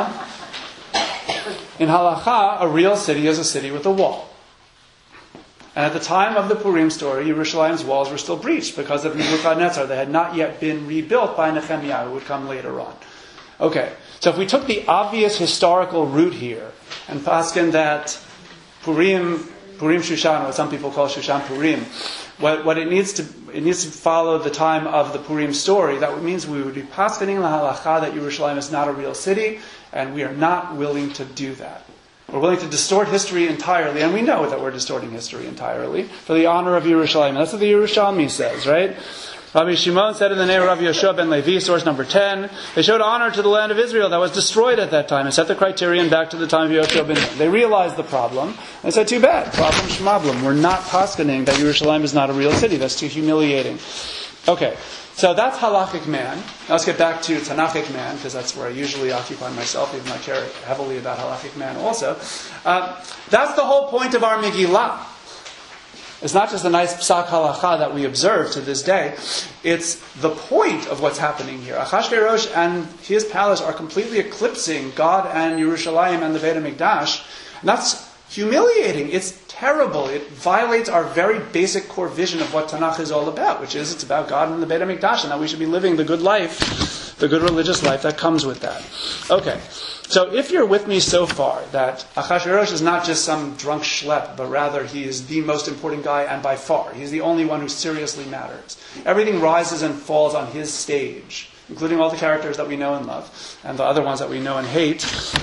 Halacha, a real city is a city with a wall. And at the time of the Purim story, Yerushalayim's walls were still breached because of Nebuchadnezzar. They had not yet been rebuilt by Nehemiah, who would come later on. Okay. So if we took the obvious historical route here and paskin that Purim Shushan, what some people call Shushan Purim, what it needs to follow the time of the Purim story. That means we would be paskening la halacha that Yerushalayim is not a real city, and we are not willing to do that. We're willing to distort history entirely, and we know that we're distorting history entirely for the honor of Yerushalayim. That's what the Yerushalmi says, right? Rabbi Shimon said in the name of Rabbi Yeshua ben Levi, source number 10, they showed honor to the land of Israel that was destroyed at that time and set the criterion back to the time of Yeshua ben Levi. They realized the problem and said, too bad, problem shmablem. We're not paskening that Yerushalayim is not a real city. That's too humiliating. Okay, so that's halachic man. Now let's get back to Tanachic man, because that's where I usually occupy myself, even though I care heavily about halachic man also. That's the whole point of our Megillah. It's not just a nice psak halacha that we observe to this day. It's the point of what's happening here. Achashverosh and his palace are completely eclipsing God and Yerushalayim and the Beit HaMikdash. And that's humiliating. It's terrible. It violates our very basic core vision of what Tanakh is all about, which is it's about God and the Beit HaMikdash, and that we should be living the good life, the good religious life that comes with that. Okay. So if you're with me so far, that Achashverosh is not just some drunk schlep, but rather he is the most important guy, and by far, he's the only one who seriously matters. Everything rises and falls on his stage, including all the characters that we know and love, and the other ones that we know and hate.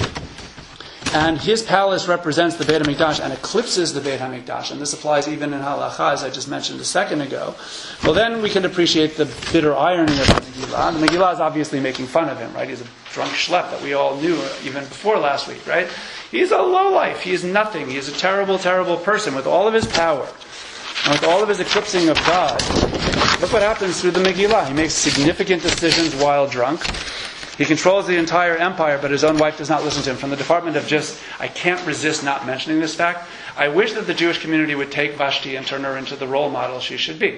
And his palace represents the Beit HaMikdash and eclipses the Beit HaMikdash. And this applies even in halacha, as I just mentioned a second ago. Well, then we can appreciate the bitter irony of the Megillah. The Megillah is obviously making fun of him, right? He's a drunk schlep that we all knew even before last week, right? He's a lowlife. He's nothing. He's a terrible, terrible person with all of his power and with all of his eclipsing of God. Look what happens through the Megillah. He makes significant decisions while drunk. He controls the entire empire, but his own wife does not listen to him. From the Department of I can't resist not mentioning this fact. I wish that the Jewish community would take Vashti and turn her into the role model she should be.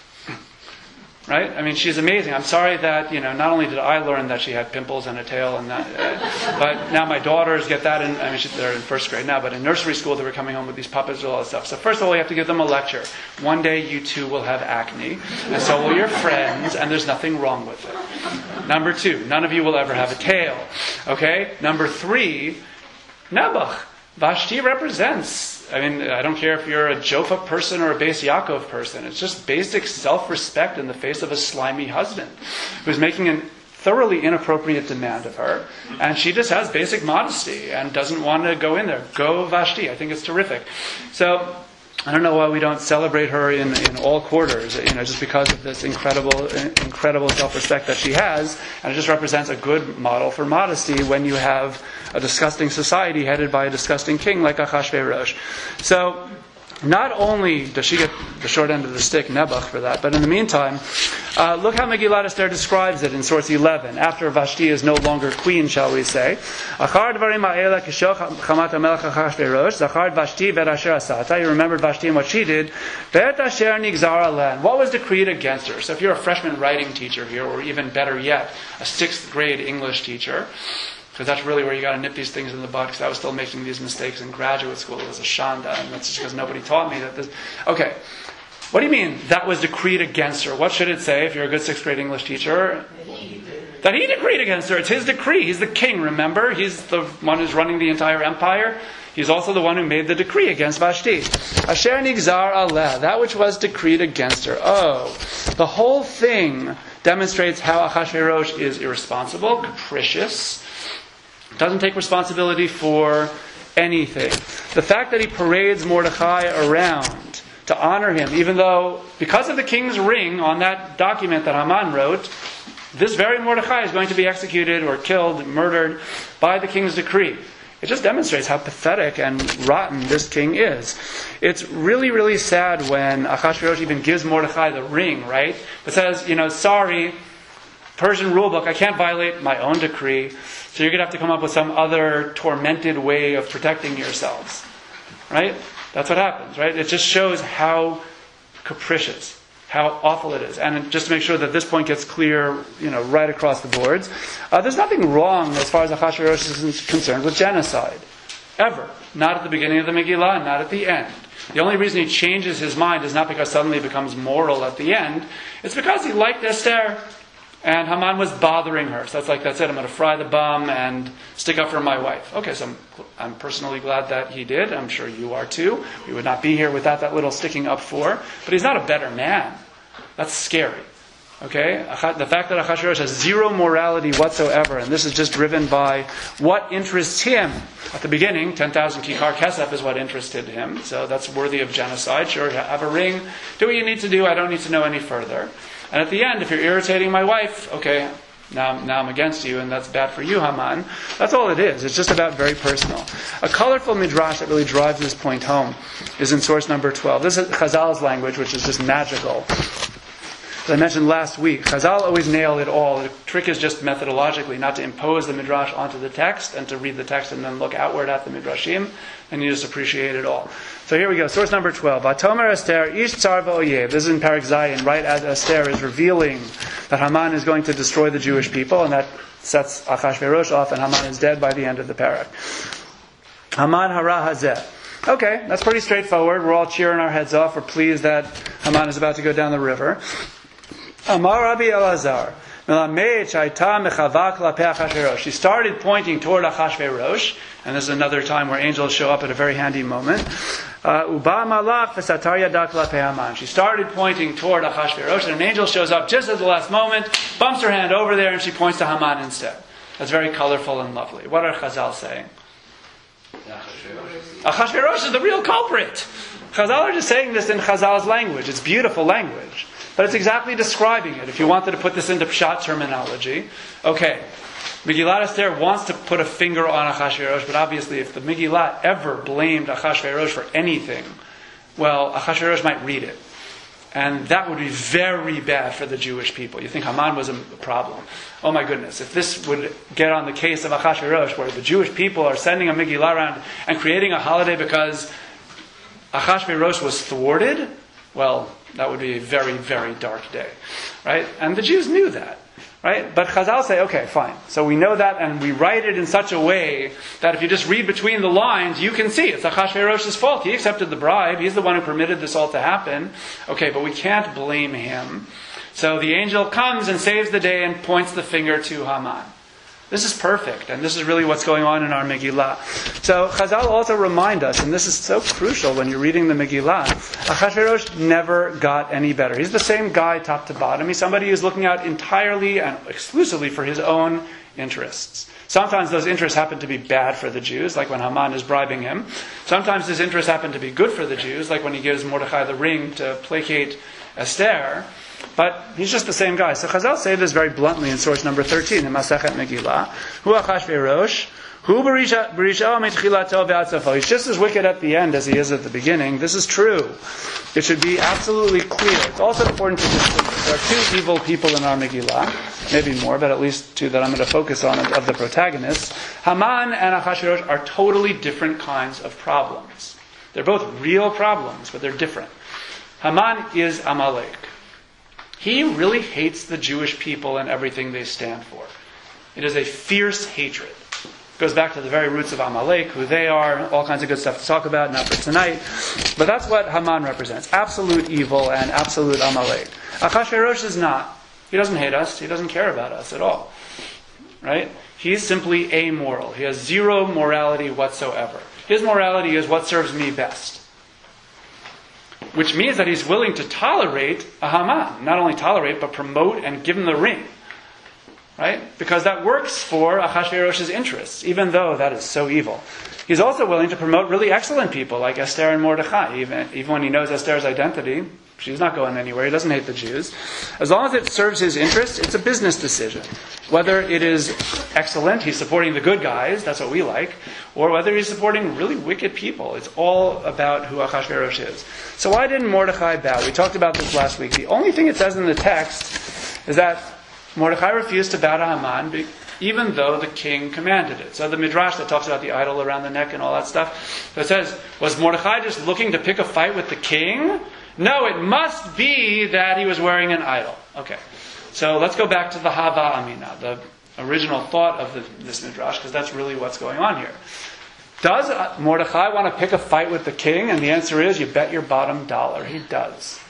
Right? I mean, she's amazing. I'm sorry that, not only did I learn that she had pimples and a tail, and that, but now my daughters get that. They're in first grade now, but in nursery school they were coming home with these puppets and all that stuff. So first of all, we have to give them a lecture. One day you too will have acne, and so will your friends, and there's nothing wrong with it. Number 2, none of you will ever have a tail. Okay? Number 3, Nebuch. Vashti represents, I don't care if you're a Jofa person or a Beis Yaakov person. It's just basic self-respect in the face of a slimy husband who's making a thoroughly inappropriate demand of her. And she just has basic modesty and doesn't want to go in there. Go Vashti. I think it's terrific. So I don't know why we don't celebrate her in all quarters, just because of this incredible self-respect that she has. And it just represents a good model for modesty when you have a disgusting society headed by a disgusting king like Achashverosh. So not only does she get the short end of the stick, Nebuch, for that, but in the meantime, look how Megillat Esther describes it in source 11, after Vashti is no longer queen, shall we say. Achar dvarim ha'ela kishoch chamat hamelech Achashverosh, zachar Vashti vet asher asata, you remembered Vashti and what she did, vet asher nigzar alen, what was decreed against her? So if you're a freshman writing teacher here, or even better yet, a 6th grade English teacher, because that's really where you got to nip these things in the bud, because I was still making these mistakes in graduate school. It was a shanda, and that's just because nobody taught me that this... Okay, what do you mean that was decreed against her? What should it say if you're a good 6th grade English teacher? That he decreed against her. It's his decree. He's the king, remember? He's the one who's running the entire empire. He's also the one who made the decree against Vashti. Asher nigzar aleh, that which was decreed against her. Oh, the whole thing demonstrates how Achashverosh is irresponsible, capricious, doesn't take responsibility for anything. The fact that he parades Mordechai around to honor him, even though, because of the king's ring on that document that Haman wrote, this very Mordechai is going to be executed or killed, murdered by the king's decree. It just demonstrates how pathetic and rotten this king is. It's really, really sad when Achashverosh even gives Mordechai the ring, right? But says, sorry, Persian rule book, I can't violate my own decree, so you're going to have to come up with some other tormented way of protecting yourselves. Right? That's what happens, right? It just shows how capricious, how awful it is. And just to make sure that this point gets clear, right across the boards, there's nothing wrong as far as Achashverosh is concerned with genocide. Ever. Not at the beginning of the Megillah, not at the end. The only reason he changes his mind is not because suddenly it becomes moral at the end. It's because he liked Esther. And Haman was bothering her. So that's it. I'm going to fry the bum and stick up for my wife. Okay, so I'm personally glad that he did. I'm sure you are too. We would not be here without that little sticking up for. But he's not a better man. That's scary. Okay? The fact that Achashverosh has zero morality whatsoever, and this is just driven by what interests him. At the beginning, 10,000 kikar kesef is what interested him. So that's worthy of genocide. Sure, have a ring. Do what you need to do. I don't need to know any further. And at the end, if you're irritating my wife, okay, now I'm against you, and that's bad for you, Haman. That's all it is. It's just about very personal. A colorful midrash that really drives this point home is in source number 12. This is Chazal's language, which is just magical. As I mentioned last week, Chazal always nail it all. The trick is just methodologically not to impose the midrash onto the text and to read the text and then look outward at the midrashim, and you just appreciate it all. So here we go, source number 12. Vatomer Esther, ish tsar v'oyev. This is in Parak Zayin, right as Esther is revealing that Haman is going to destroy the Jewish people, and that sets Achashverosh off, and Haman is dead by the end of the parak. Haman hara hazeh. Okay, that's pretty straightforward. We're all cheering our heads off. We're pleased that Haman is about to go down the river. Amar Rabbi Elazar. She started pointing toward Achashverosh, and this is another time where angels show up at a very handy moment. She started pointing toward Achashverosh, and an angel shows up just at the last moment, bumps her hand over there, and she points to Haman instead. That's very colorful and lovely. What are Chazal saying? Achashverosh is the real culprit. Chazal are just saying this in Chazal's language. It's beautiful language. But it's exactly describing it. If you wanted to put this into Pshat terminology, okay, Megillat Esther wants to put a finger on Achashverosh, but obviously if the Megillah ever blamed Achashverosh for anything, well, Achashverosh might read it. And that would be very bad for the Jewish people. You think Haman was a problem. Oh my goodness, if this would get on the case of Achashverosh, where the Jewish people are sending a Megillah around and creating a holiday because Achashverosh was thwarted, well, that would be a very, very dark day. Right? And the Jews knew that. Right? But Chazal say, okay, fine. So we know that, and we write it in such a way that if you just read between the lines, you can see it's Achashverosh's fault. He accepted the bribe. He's the one who permitted this all to happen. Okay, but we can't blame him. So the angel comes and saves the day and points the finger to Haman. This is perfect, and this is really what's going on in our Megillah. So Chazal also remind us, and this is so crucial when you're reading the Megillah, Achashverosh never got any better. He's the same guy top to bottom. He's somebody who's looking out entirely and exclusively for his own interests. Sometimes those interests happen to be bad for the Jews, like when Haman is bribing him. Sometimes his interests happen to be good for the Jews, like when he gives Mordechai the ring to placate Esther. But he's just the same guy. So Chazal say this very bluntly in source number 13 in Masechet Megillah. Hu Achashverosh, hu berisha mitchilato ve'atzacho. He's just as wicked at the end as he is at the beginning. This is true. It should be absolutely clear. It's also important to distinguish. There are two evil people in our Megillah. Maybe more, but at least two that I'm going to focus on of the protagonists. Haman and Achashverosh are totally different kinds of problems. They're both real problems, but they're different. Haman is Amalek. He really hates the Jewish people and everything they stand for. It is a fierce hatred. It goes back to the very roots of Amalek, who they are, all kinds of good stuff to talk about, not for tonight. But that's what Haman represents. Absolute evil and absolute Amalek. Achashverosh is not. He doesn't hate us. He doesn't care about us at all. Right? He's simply amoral. He has zero morality whatsoever. His morality is what serves me best. Which means that he's willing to tolerate a Haman. Not only tolerate, but promote and give him the ring. Right? Because that works for Achashverosh's interests, even though that is so evil. He's also willing to promote really excellent people like Esther and Mordechai. Even when he knows Esther's identity, she's not going anywhere. He doesn't hate the Jews. As long as it serves his interests, it's a business decision. Whether it is excellent, he's supporting the good guys, that's what we like, or whether he's supporting really wicked people. It's all about who Achashverosh is. So why didn't Mordechai bow? We talked about this last week. The only thing it says in the text is that Mordechai refused to bow to Haman, even though the king commanded it. So the Midrash that talks about the idol around the neck and all that stuff, that says, was Mordechai just looking to pick a fight with the king? No, it must be that he was wearing an idol. Okay, so let's go back to the Hava Amina, the original thought of this Midrash, because that's really what's going on here. Does Mordechai want to pick a fight with the king? And the answer is, you bet your bottom dollar, he does.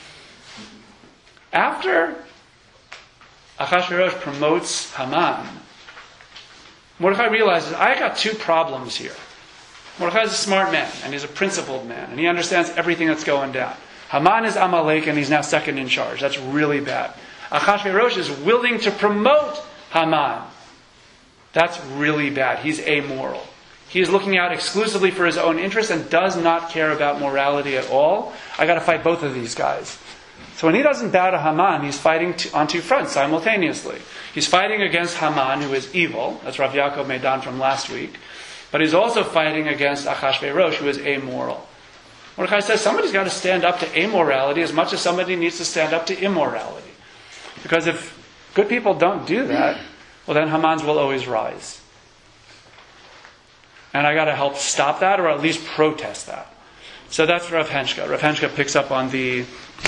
After Achashverosh promotes Haman, Mordechai realizes, I got two problems here. Mordechai is a smart man, and he's a principled man, and he understands everything that's going down. Haman is Amalek, and he's now second in charge. That's really bad. Achashverosh is willing to promote Haman. That's really bad. He's amoral. He is looking out exclusively for his own interests and does not care about morality at all. I got to fight both of these guys. So when he doesn't bow to Haman, he's fighting on two fronts simultaneously. He's fighting against Haman, who is evil. That's Rav Yaakov Meidan from last week. But he's also fighting against Achashverosh, who is amoral. Mordechai says somebody's got to stand up to amorality as much as somebody needs to stand up to immorality. Because if good people don't do that, well then Haman's will always rise. And I got to help stop that, or at least protest that. So that's Rav Henshka. Rav Henshka picks up on the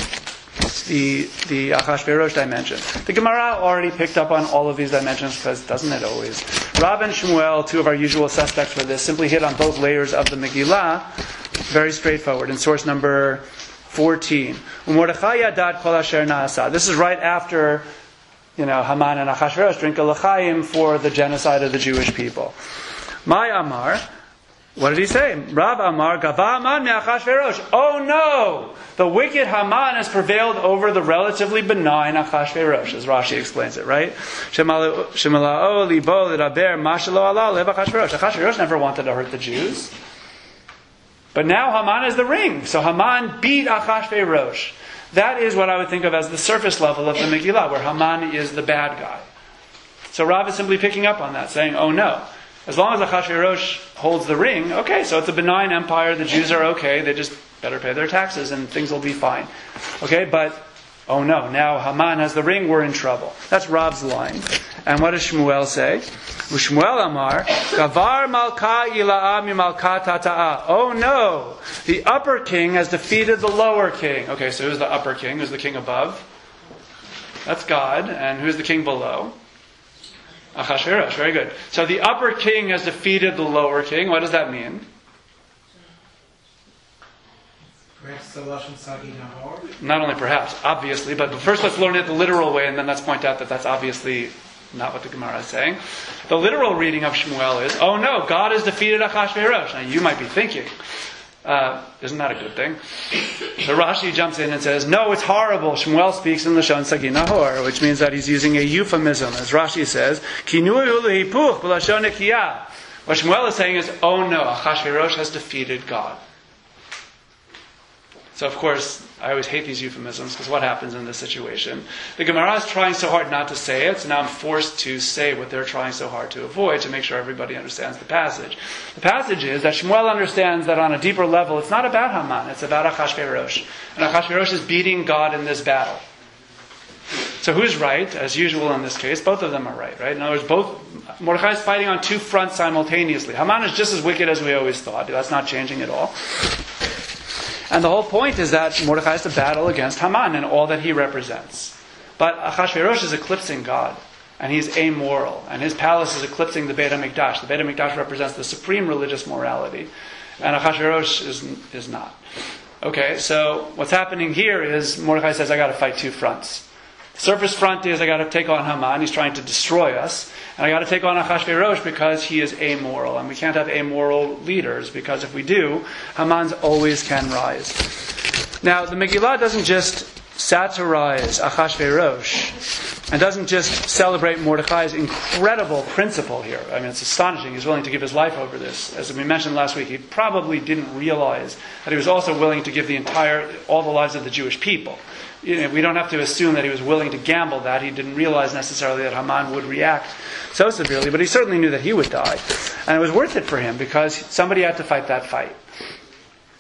Achashverosh dimension. The Gemara already picked up on all of these dimensions, because doesn't it always? Rav and Shmuel, two of our usual suspects for this, simply hit on both layers of the Megillah. Very straightforward. In source number 14. Mordechai yadad kol asher na'asa. This is right after, Haman and Achashverosh drink a l'chaim for the genocide of the Jewish people. My Amar, what did he say? Rav Amar, Gava Haman me'Achashverosh. Oh no! The wicked Haman has prevailed over the relatively benign Achashverosh, as Rashi explains it, right? Shemala'o libo l'daber mashalo ala lev Achashverosh. Achashverosh never wanted to hurt the Jews. But now Haman is the ring. So Haman beat Achashverosh. That is what I would think of as the surface level of the Megillah, where Haman is the bad guy. So Rav is simply picking up on that, saying, oh no. As long as Achashverosh holds the ring, okay, so it's a benign empire, the Jews are okay, they just better pay their taxes and things will be fine. Okay, but, oh no, now Haman has the ring, we're in trouble. That's Rav's line. And what does Shmuel say? Shmuel Amar, Gavar Malka Ila'a mi Malka Tata'a. Oh no, the upper king has defeated the lower king. Okay, so who's the upper king? Who's the king above? That's God. And who's the king below? Achashverosh, very good. So the upper king has defeated the lower king. What does that mean? Perhaps the Lashon Sagi Nahor? Not only perhaps, obviously, but first let's learn it the literal way, and then let's point out that that's obviously not what the Gemara is saying. The literal reading of Shmuel is, oh no, God has defeated Achashverosh. Now you might be thinking, isn't that a good thing? The Rashi jumps in and says, no, it's horrible. Shmuel speaks in Lashon Sagi Nahor, which means that he's using a euphemism. As Rashi says, Kinuyu lehipuch b'lashon nekiyah. What Shmuel is saying is, oh no, Achashverosh has defeated God. So of course, I always hate these euphemisms, because what happens in this situation? The Gemara is trying so hard not to say it, so now I'm forced to say what they're trying so hard to avoid to make sure everybody understands the passage. The passage is that Shmuel understands that on a deeper level, it's not about Haman, it's about Achashverosh. And Achashverosh is beating God in this battle. So who's right? As usual in this case, both of them are right? In other words, Mordechai is fighting on two fronts simultaneously. Haman is just as wicked as we always thought. That's not changing at all. And the whole point is that Mordechai has to battle against Haman and all that he represents. But Achashverosh is eclipsing God, and he's amoral, and his palace is eclipsing the Beit HaMikdash. The Beit HaMikdash represents the supreme religious morality, and Achashverosh is not. Okay, so what's happening here is Mordechai says, I got to fight two fronts. The surface front is I got to take on Haman, he's trying to destroy us, and I got to take on Achashverosh because he is amoral, and we can't have amoral leaders, because if we do, Haman's always can rise. Now, the Megillah doesn't just satirize Achashverosh, and doesn't just celebrate Mordechai's incredible principle here. I mean, it's astonishing. He's willing to give his life over this. As we mentioned last week, he probably didn't realize that he was also willing to give all the lives of the Jewish people. We don't have to assume that he was willing to gamble that. He didn't realize necessarily that Haman would react so severely, but he certainly knew that he would die. And it was worth it for him, because somebody had to fight that fight.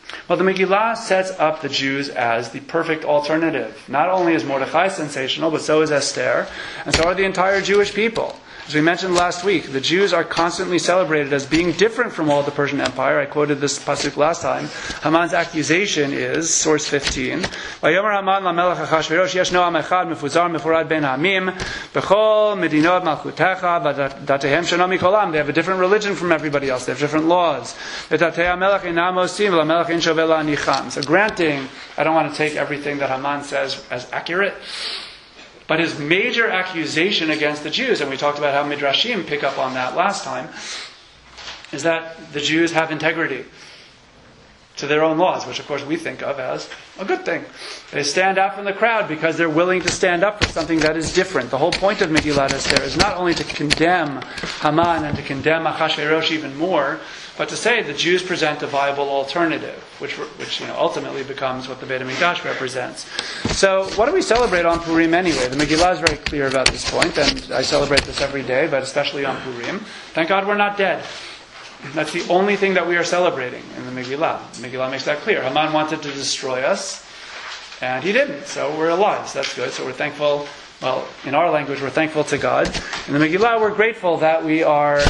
Well, the Megillah sets up the Jews as the perfect alternative. Not only is Mordechai sensational, but so is Esther, and so are the entire Jewish people. As we mentioned last week, the Jews are constantly celebrated as being different from all the Persian Empire. I quoted this pasuk last time. Haman's accusation is, source 15, Vayomer Haman lamelech Achashverosh yeshno am echad mefuzar mefurad ben hamim b'chol medinot malchutecha v'datehem shona mikolam. They have a different religion from everybody else. They have different laws. V'datei hamelech einam osim v'lamelech ein shoveh la'anicham. So granting, I don't want to take everything that Haman says as accurate, but his major accusation against the Jews, and we talked about how Midrashim pick up on that last time, is that the Jews have integrity to their own laws, which of course we think of as a good thing. They stand out from the crowd because they're willing to stand up for something that is different. The whole point of Megillat Esther is not only to condemn Haman and to condemn Achashverosh even more, but to say the Jews present a viable alternative, which ultimately becomes what the Beit HaMikdash represents. So what do we celebrate on Purim anyway? The Megillah is very clear about this point, and I celebrate this every day, but especially on Purim. Thank God we're not dead. That's the only thing that we are celebrating in the Megillah. The Megillah makes that clear. Haman wanted to destroy us, and he didn't, so we're alive, so that's good. So we're thankful, well, in our language, we're thankful to God. In the Megillah, we're grateful that we are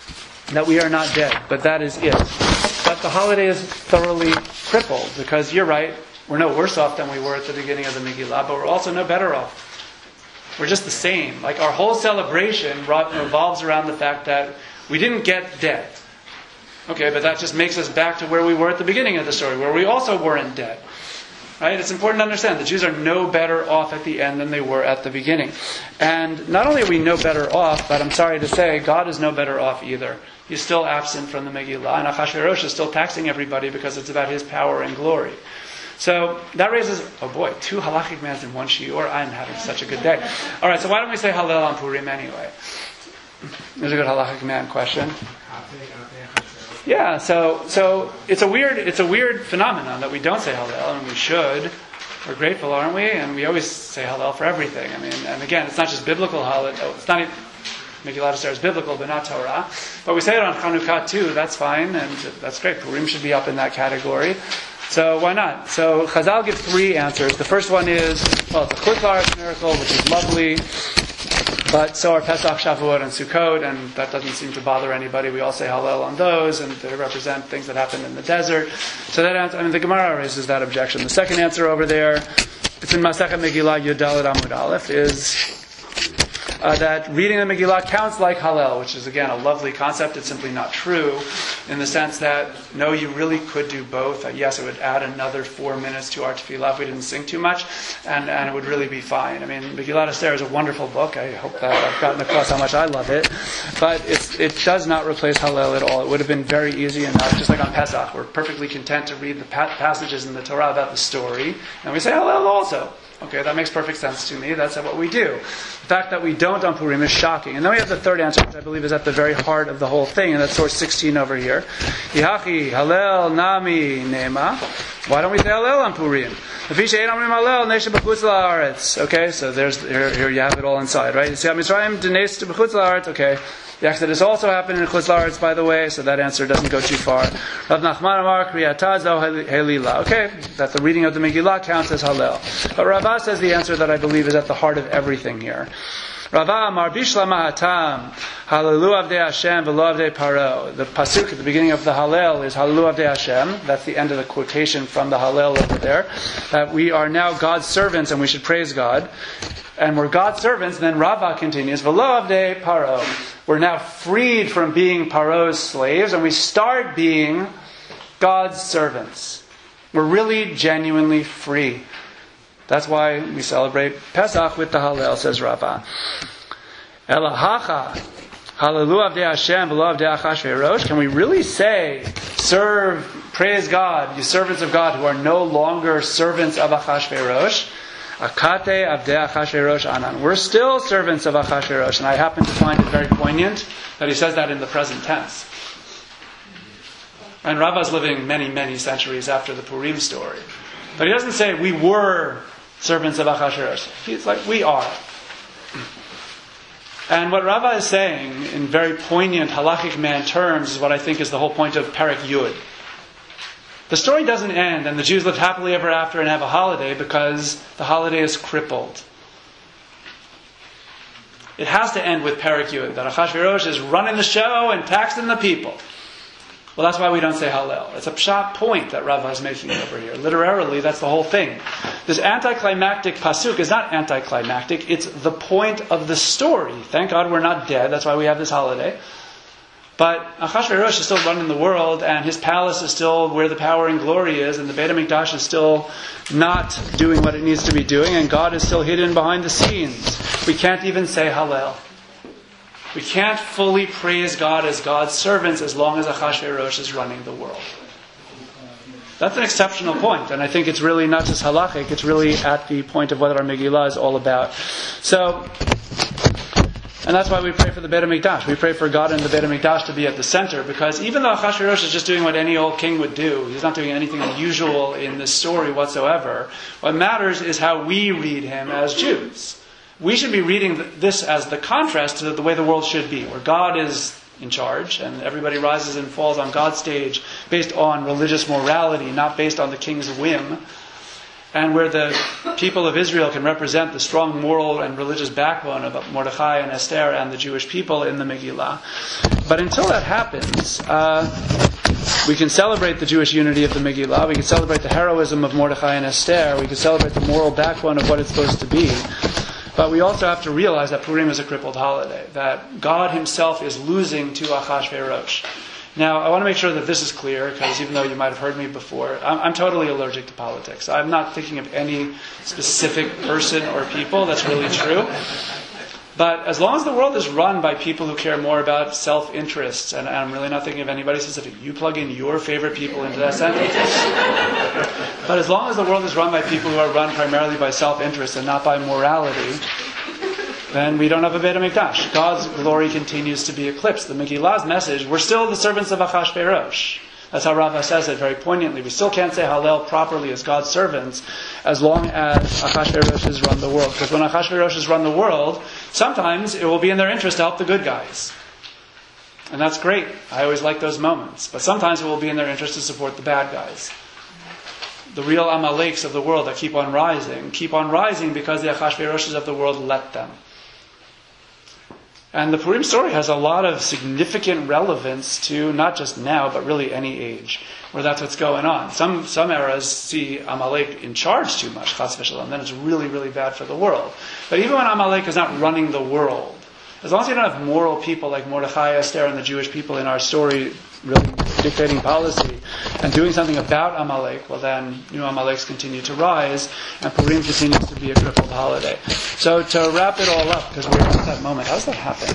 not dead, but that is it. But the holiday is thoroughly crippled, because you're right, we're no worse off than we were at the beginning of the Megillah, but we're also no better off. We're just the same. Like our whole celebration revolves around the fact that we didn't get dead. Okay, but that just makes us back to where we were at the beginning of the story, where we also weren't dead. Right? It's important to understand the Jews are no better off at the end than they were at the beginning. And not only are we no better off, but I'm sorry to say, God is no better off either. He's still absent from the Megillah, and Achashverosh is still taxing everybody because it's about his power and glory. So that raises, oh boy, 2 halachic mans in one shiur. I'm having such a good day. All right, so why don't we say Hallel on Purim anyway? There's a good halachic man question. Yeah, so it's a weird phenomenon that we don't say Hallel, and we should. We're grateful, aren't we? And we always say Hallel for everything. I mean, and again, it's not just biblical Hallel. It's not even, Megillat Esther is biblical, but not Torah. But we say it on Chanukah too. That's fine, and that's great. Purim should be up in that category. So why not? So Chazal give 3 answers. The first one is, well, it's a Chutz La'aretz miracle, which is lovely. But so are Pesach, Shavuot, and Sukkot, and that doesn't seem to bother anybody. We all say Hallel on those, and they represent things that happened in the desert. So that answer, the Gemara raises that objection. The second answer over there, it's in Masechet Megillah Yud Daled Amud Aleph, is that reading the Megillah counts like Hallel, which is again a lovely concept. It's simply not true in the sense that, no, you really could do both. Yes, it would add another 4 minutes to our tefillah if we didn't sing too much, and it would really be fine. I mean, Megillat Esther is a wonderful book. I hope that I've gotten across how much I love it. But it does not replace Hallel at all. It would have been very easy enough, just like on Pesach. We're perfectly content to read the passages in the Torah about the story, and we say Hallel also. Okay, that makes perfect sense to me. That's what we do. The fact that we don't on Purim is shocking. And then we have the third answer, which I believe is at the very heart of the whole thing, and that's source 16 over here. Yihachi, Hallel, Nami, Nema. Why don't we say Hallel on Purim? Okay, so here you have it all inside, right? Okay. The Exodus also happened in Chutz La'aretz, by the way, so that answer doesn't go too far. Rav Nachman Amar Kriyatah Zo Helila. Okay, that the reading of the Megillah counts as Hallel. But Rava says the answer that I believe is at the heart of everything here. Rava Amar Bishla Mahatam Hallelu Avdei Hashem V'lo Avdei Paro. The pasuk at the beginning of the Hallel is Hallelu Avdei Hashem. That's the end of the quotation from the Hallel over there. That we are now God's servants and we should praise God. And we're God's servants, and then Rava continues, V'lo Avdei Paro. We're now freed from being Paro's slaves, and we start being God's servants. We're really genuinely free. That's why we celebrate Pesach with the Hallel, says Rava. Elahacha, Hallelu Avdei Hashem, V'lo Avdei Achashverosh. Can we really say, praise God, you servants of God who are no longer servants of Achashverosh? Akate Avdei Achashverosh Anan. We're still servants of Achashverosh, and I happen to find it very poignant that he says that in the present tense. And Rava's living many, many centuries after the Purim story. But he doesn't say we were servants of Achashverosh. He's like, we are. And what Rava is saying in very poignant halachic man terms is what I think is the whole point of Perek Yud. The story doesn't end and the Jews live happily ever after and have a holiday because the holiday is crippled. It has to end with Perek Yud, that Achashverosh is running the show and taxing the people. Well, that's why we don't say Hallel. It's a pshat point that Rava is making over here. Literally, that's the whole thing. This anticlimactic pasuk is not anticlimactic. It's the point of the story. Thank God we're not dead. That's why we have this holiday. But Achashverosh is still running the world, and his palace is still where the power and glory is, and the Beit HaMikdash is still not doing what it needs to be doing, and God is still hidden behind the scenes. We can't even say Hallel. We can't fully praise God as God's servants as long as Achashverosh is running the world. That's an exceptional point, and I think it's really not just halachic, it's really at the point of what our Megillah is all about. And that's why we pray for the Beit HaMikdash. We pray for God and the Beit HaMikdash to be at the center, because even though Achashverosh is just doing what any old king would do, he's not doing anything unusual in this story whatsoever, what matters is how we read him as Jews. We should be reading this as the contrast to the way the world should be, where God is in charge and everybody rises and falls on God's stage based on religious morality, not based on the king's whim, and where the people of Israel can represent the strong moral and religious backbone of Mordechai and Esther and the Jewish people in the Megillah. But until that happens, we can celebrate the Jewish unity of the Megillah, we can celebrate the heroism of Mordechai and Esther, we can celebrate the moral backbone of what it's supposed to be. But we also have to realize that Purim is a crippled holiday, that God himself is losing to Achashverosh. Now, I want to make sure that this is clear, because even though you might have heard me before, I'm totally allergic to politics. I'm not thinking of any specific person or people. That's really true. But as long as the world is run by people who care more about self-interests, and I'm really not thinking of anybody specific, you plug in your favorite people into that sentence. But as long as the world is run by people who are run primarily by self-interest and not by morality, then we don't have a Beit HaMikdash. God's glory continues to be eclipsed. The Megillah's message, we're still the servants of Achashverosh. That's how Rava says it very poignantly. We still can't say Hallel properly as God's servants as long as Achashverosh has run the world. Because when Achashverosh has run the world, sometimes it will be in their interest to help the good guys. And that's great. I always like those moments. But sometimes it will be in their interest to support the bad guys. The real Amaleks of the world that keep on rising because the Achashveroshes of the world let them. And the Purim story has a lot of significant relevance to not just now, but really any age, where that's what's going on. Some eras see Amalek in charge too much, chas v'shalom, then it's really, really bad for the world. But even when Amalek is not running the world, as long as you don't have moral people like Mordechai, Esther, and the Jewish people in our story really dictating policy and doing something about Amalek, well then, new Amaleks continue to rise, and Purim continues to be a crippled holiday. So to wrap it all up, because we're at that moment, how does that happen?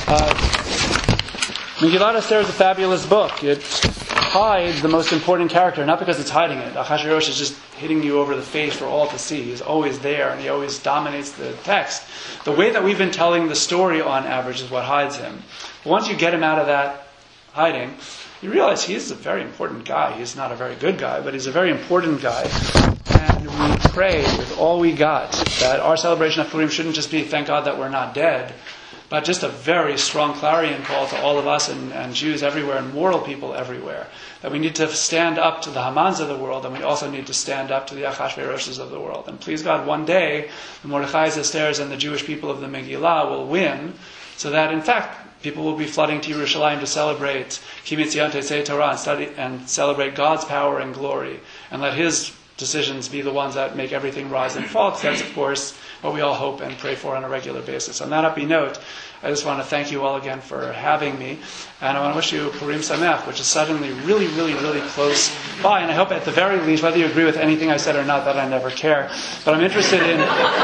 Megillat Esther is a fabulous book. It hides the most important character, not because it's hiding it. Achashverosh is just hitting you over the face for all to see. He's always there, and he always dominates the text. The way that we've been telling the story on average is what hides him. But once you get him out of that hiding, you realize he's a very important guy. He's not a very good guy, but he's a very important guy. And we pray with all we got that our celebration of Purim shouldn't just be, thank God that we're not dead, but just a very strong clarion call to all of us and Jews everywhere and moral people everywhere. That we need to stand up to the Hamans of the world, and we also need to stand up to the Achashveroshes of the world. And please God, one day, the Mordechai's, Esther's, and the Jewish people of the Megillah will win, so that in fact, people will be flooding to Yerushalayim to celebrate Ki Mitzion Tetzei Torah and celebrate God's power and glory, and let His decisions be the ones that make everything rise and fall, because that's, of course, what we all hope and pray for on a regular basis. On that upbeat note, I just want to thank you all again for having me, and I want to wish you Purim Sameach, which is suddenly really, really, really close by, and I hope at the very least, whether you agree with anything I said or not, that I never care, but I'm interested in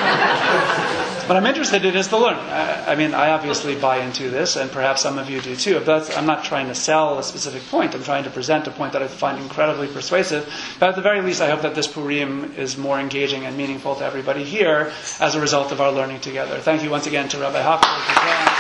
is to learn. I obviously buy into this, and perhaps some of you do too, but I'm not trying to sell a specific point. I'm trying to present a point that I find incredibly persuasive, but at the very least, I hope that this Purim is more engaging and meaningful to everybody here as a result of our learning together. Thank you once again to Rabbi Hochberg.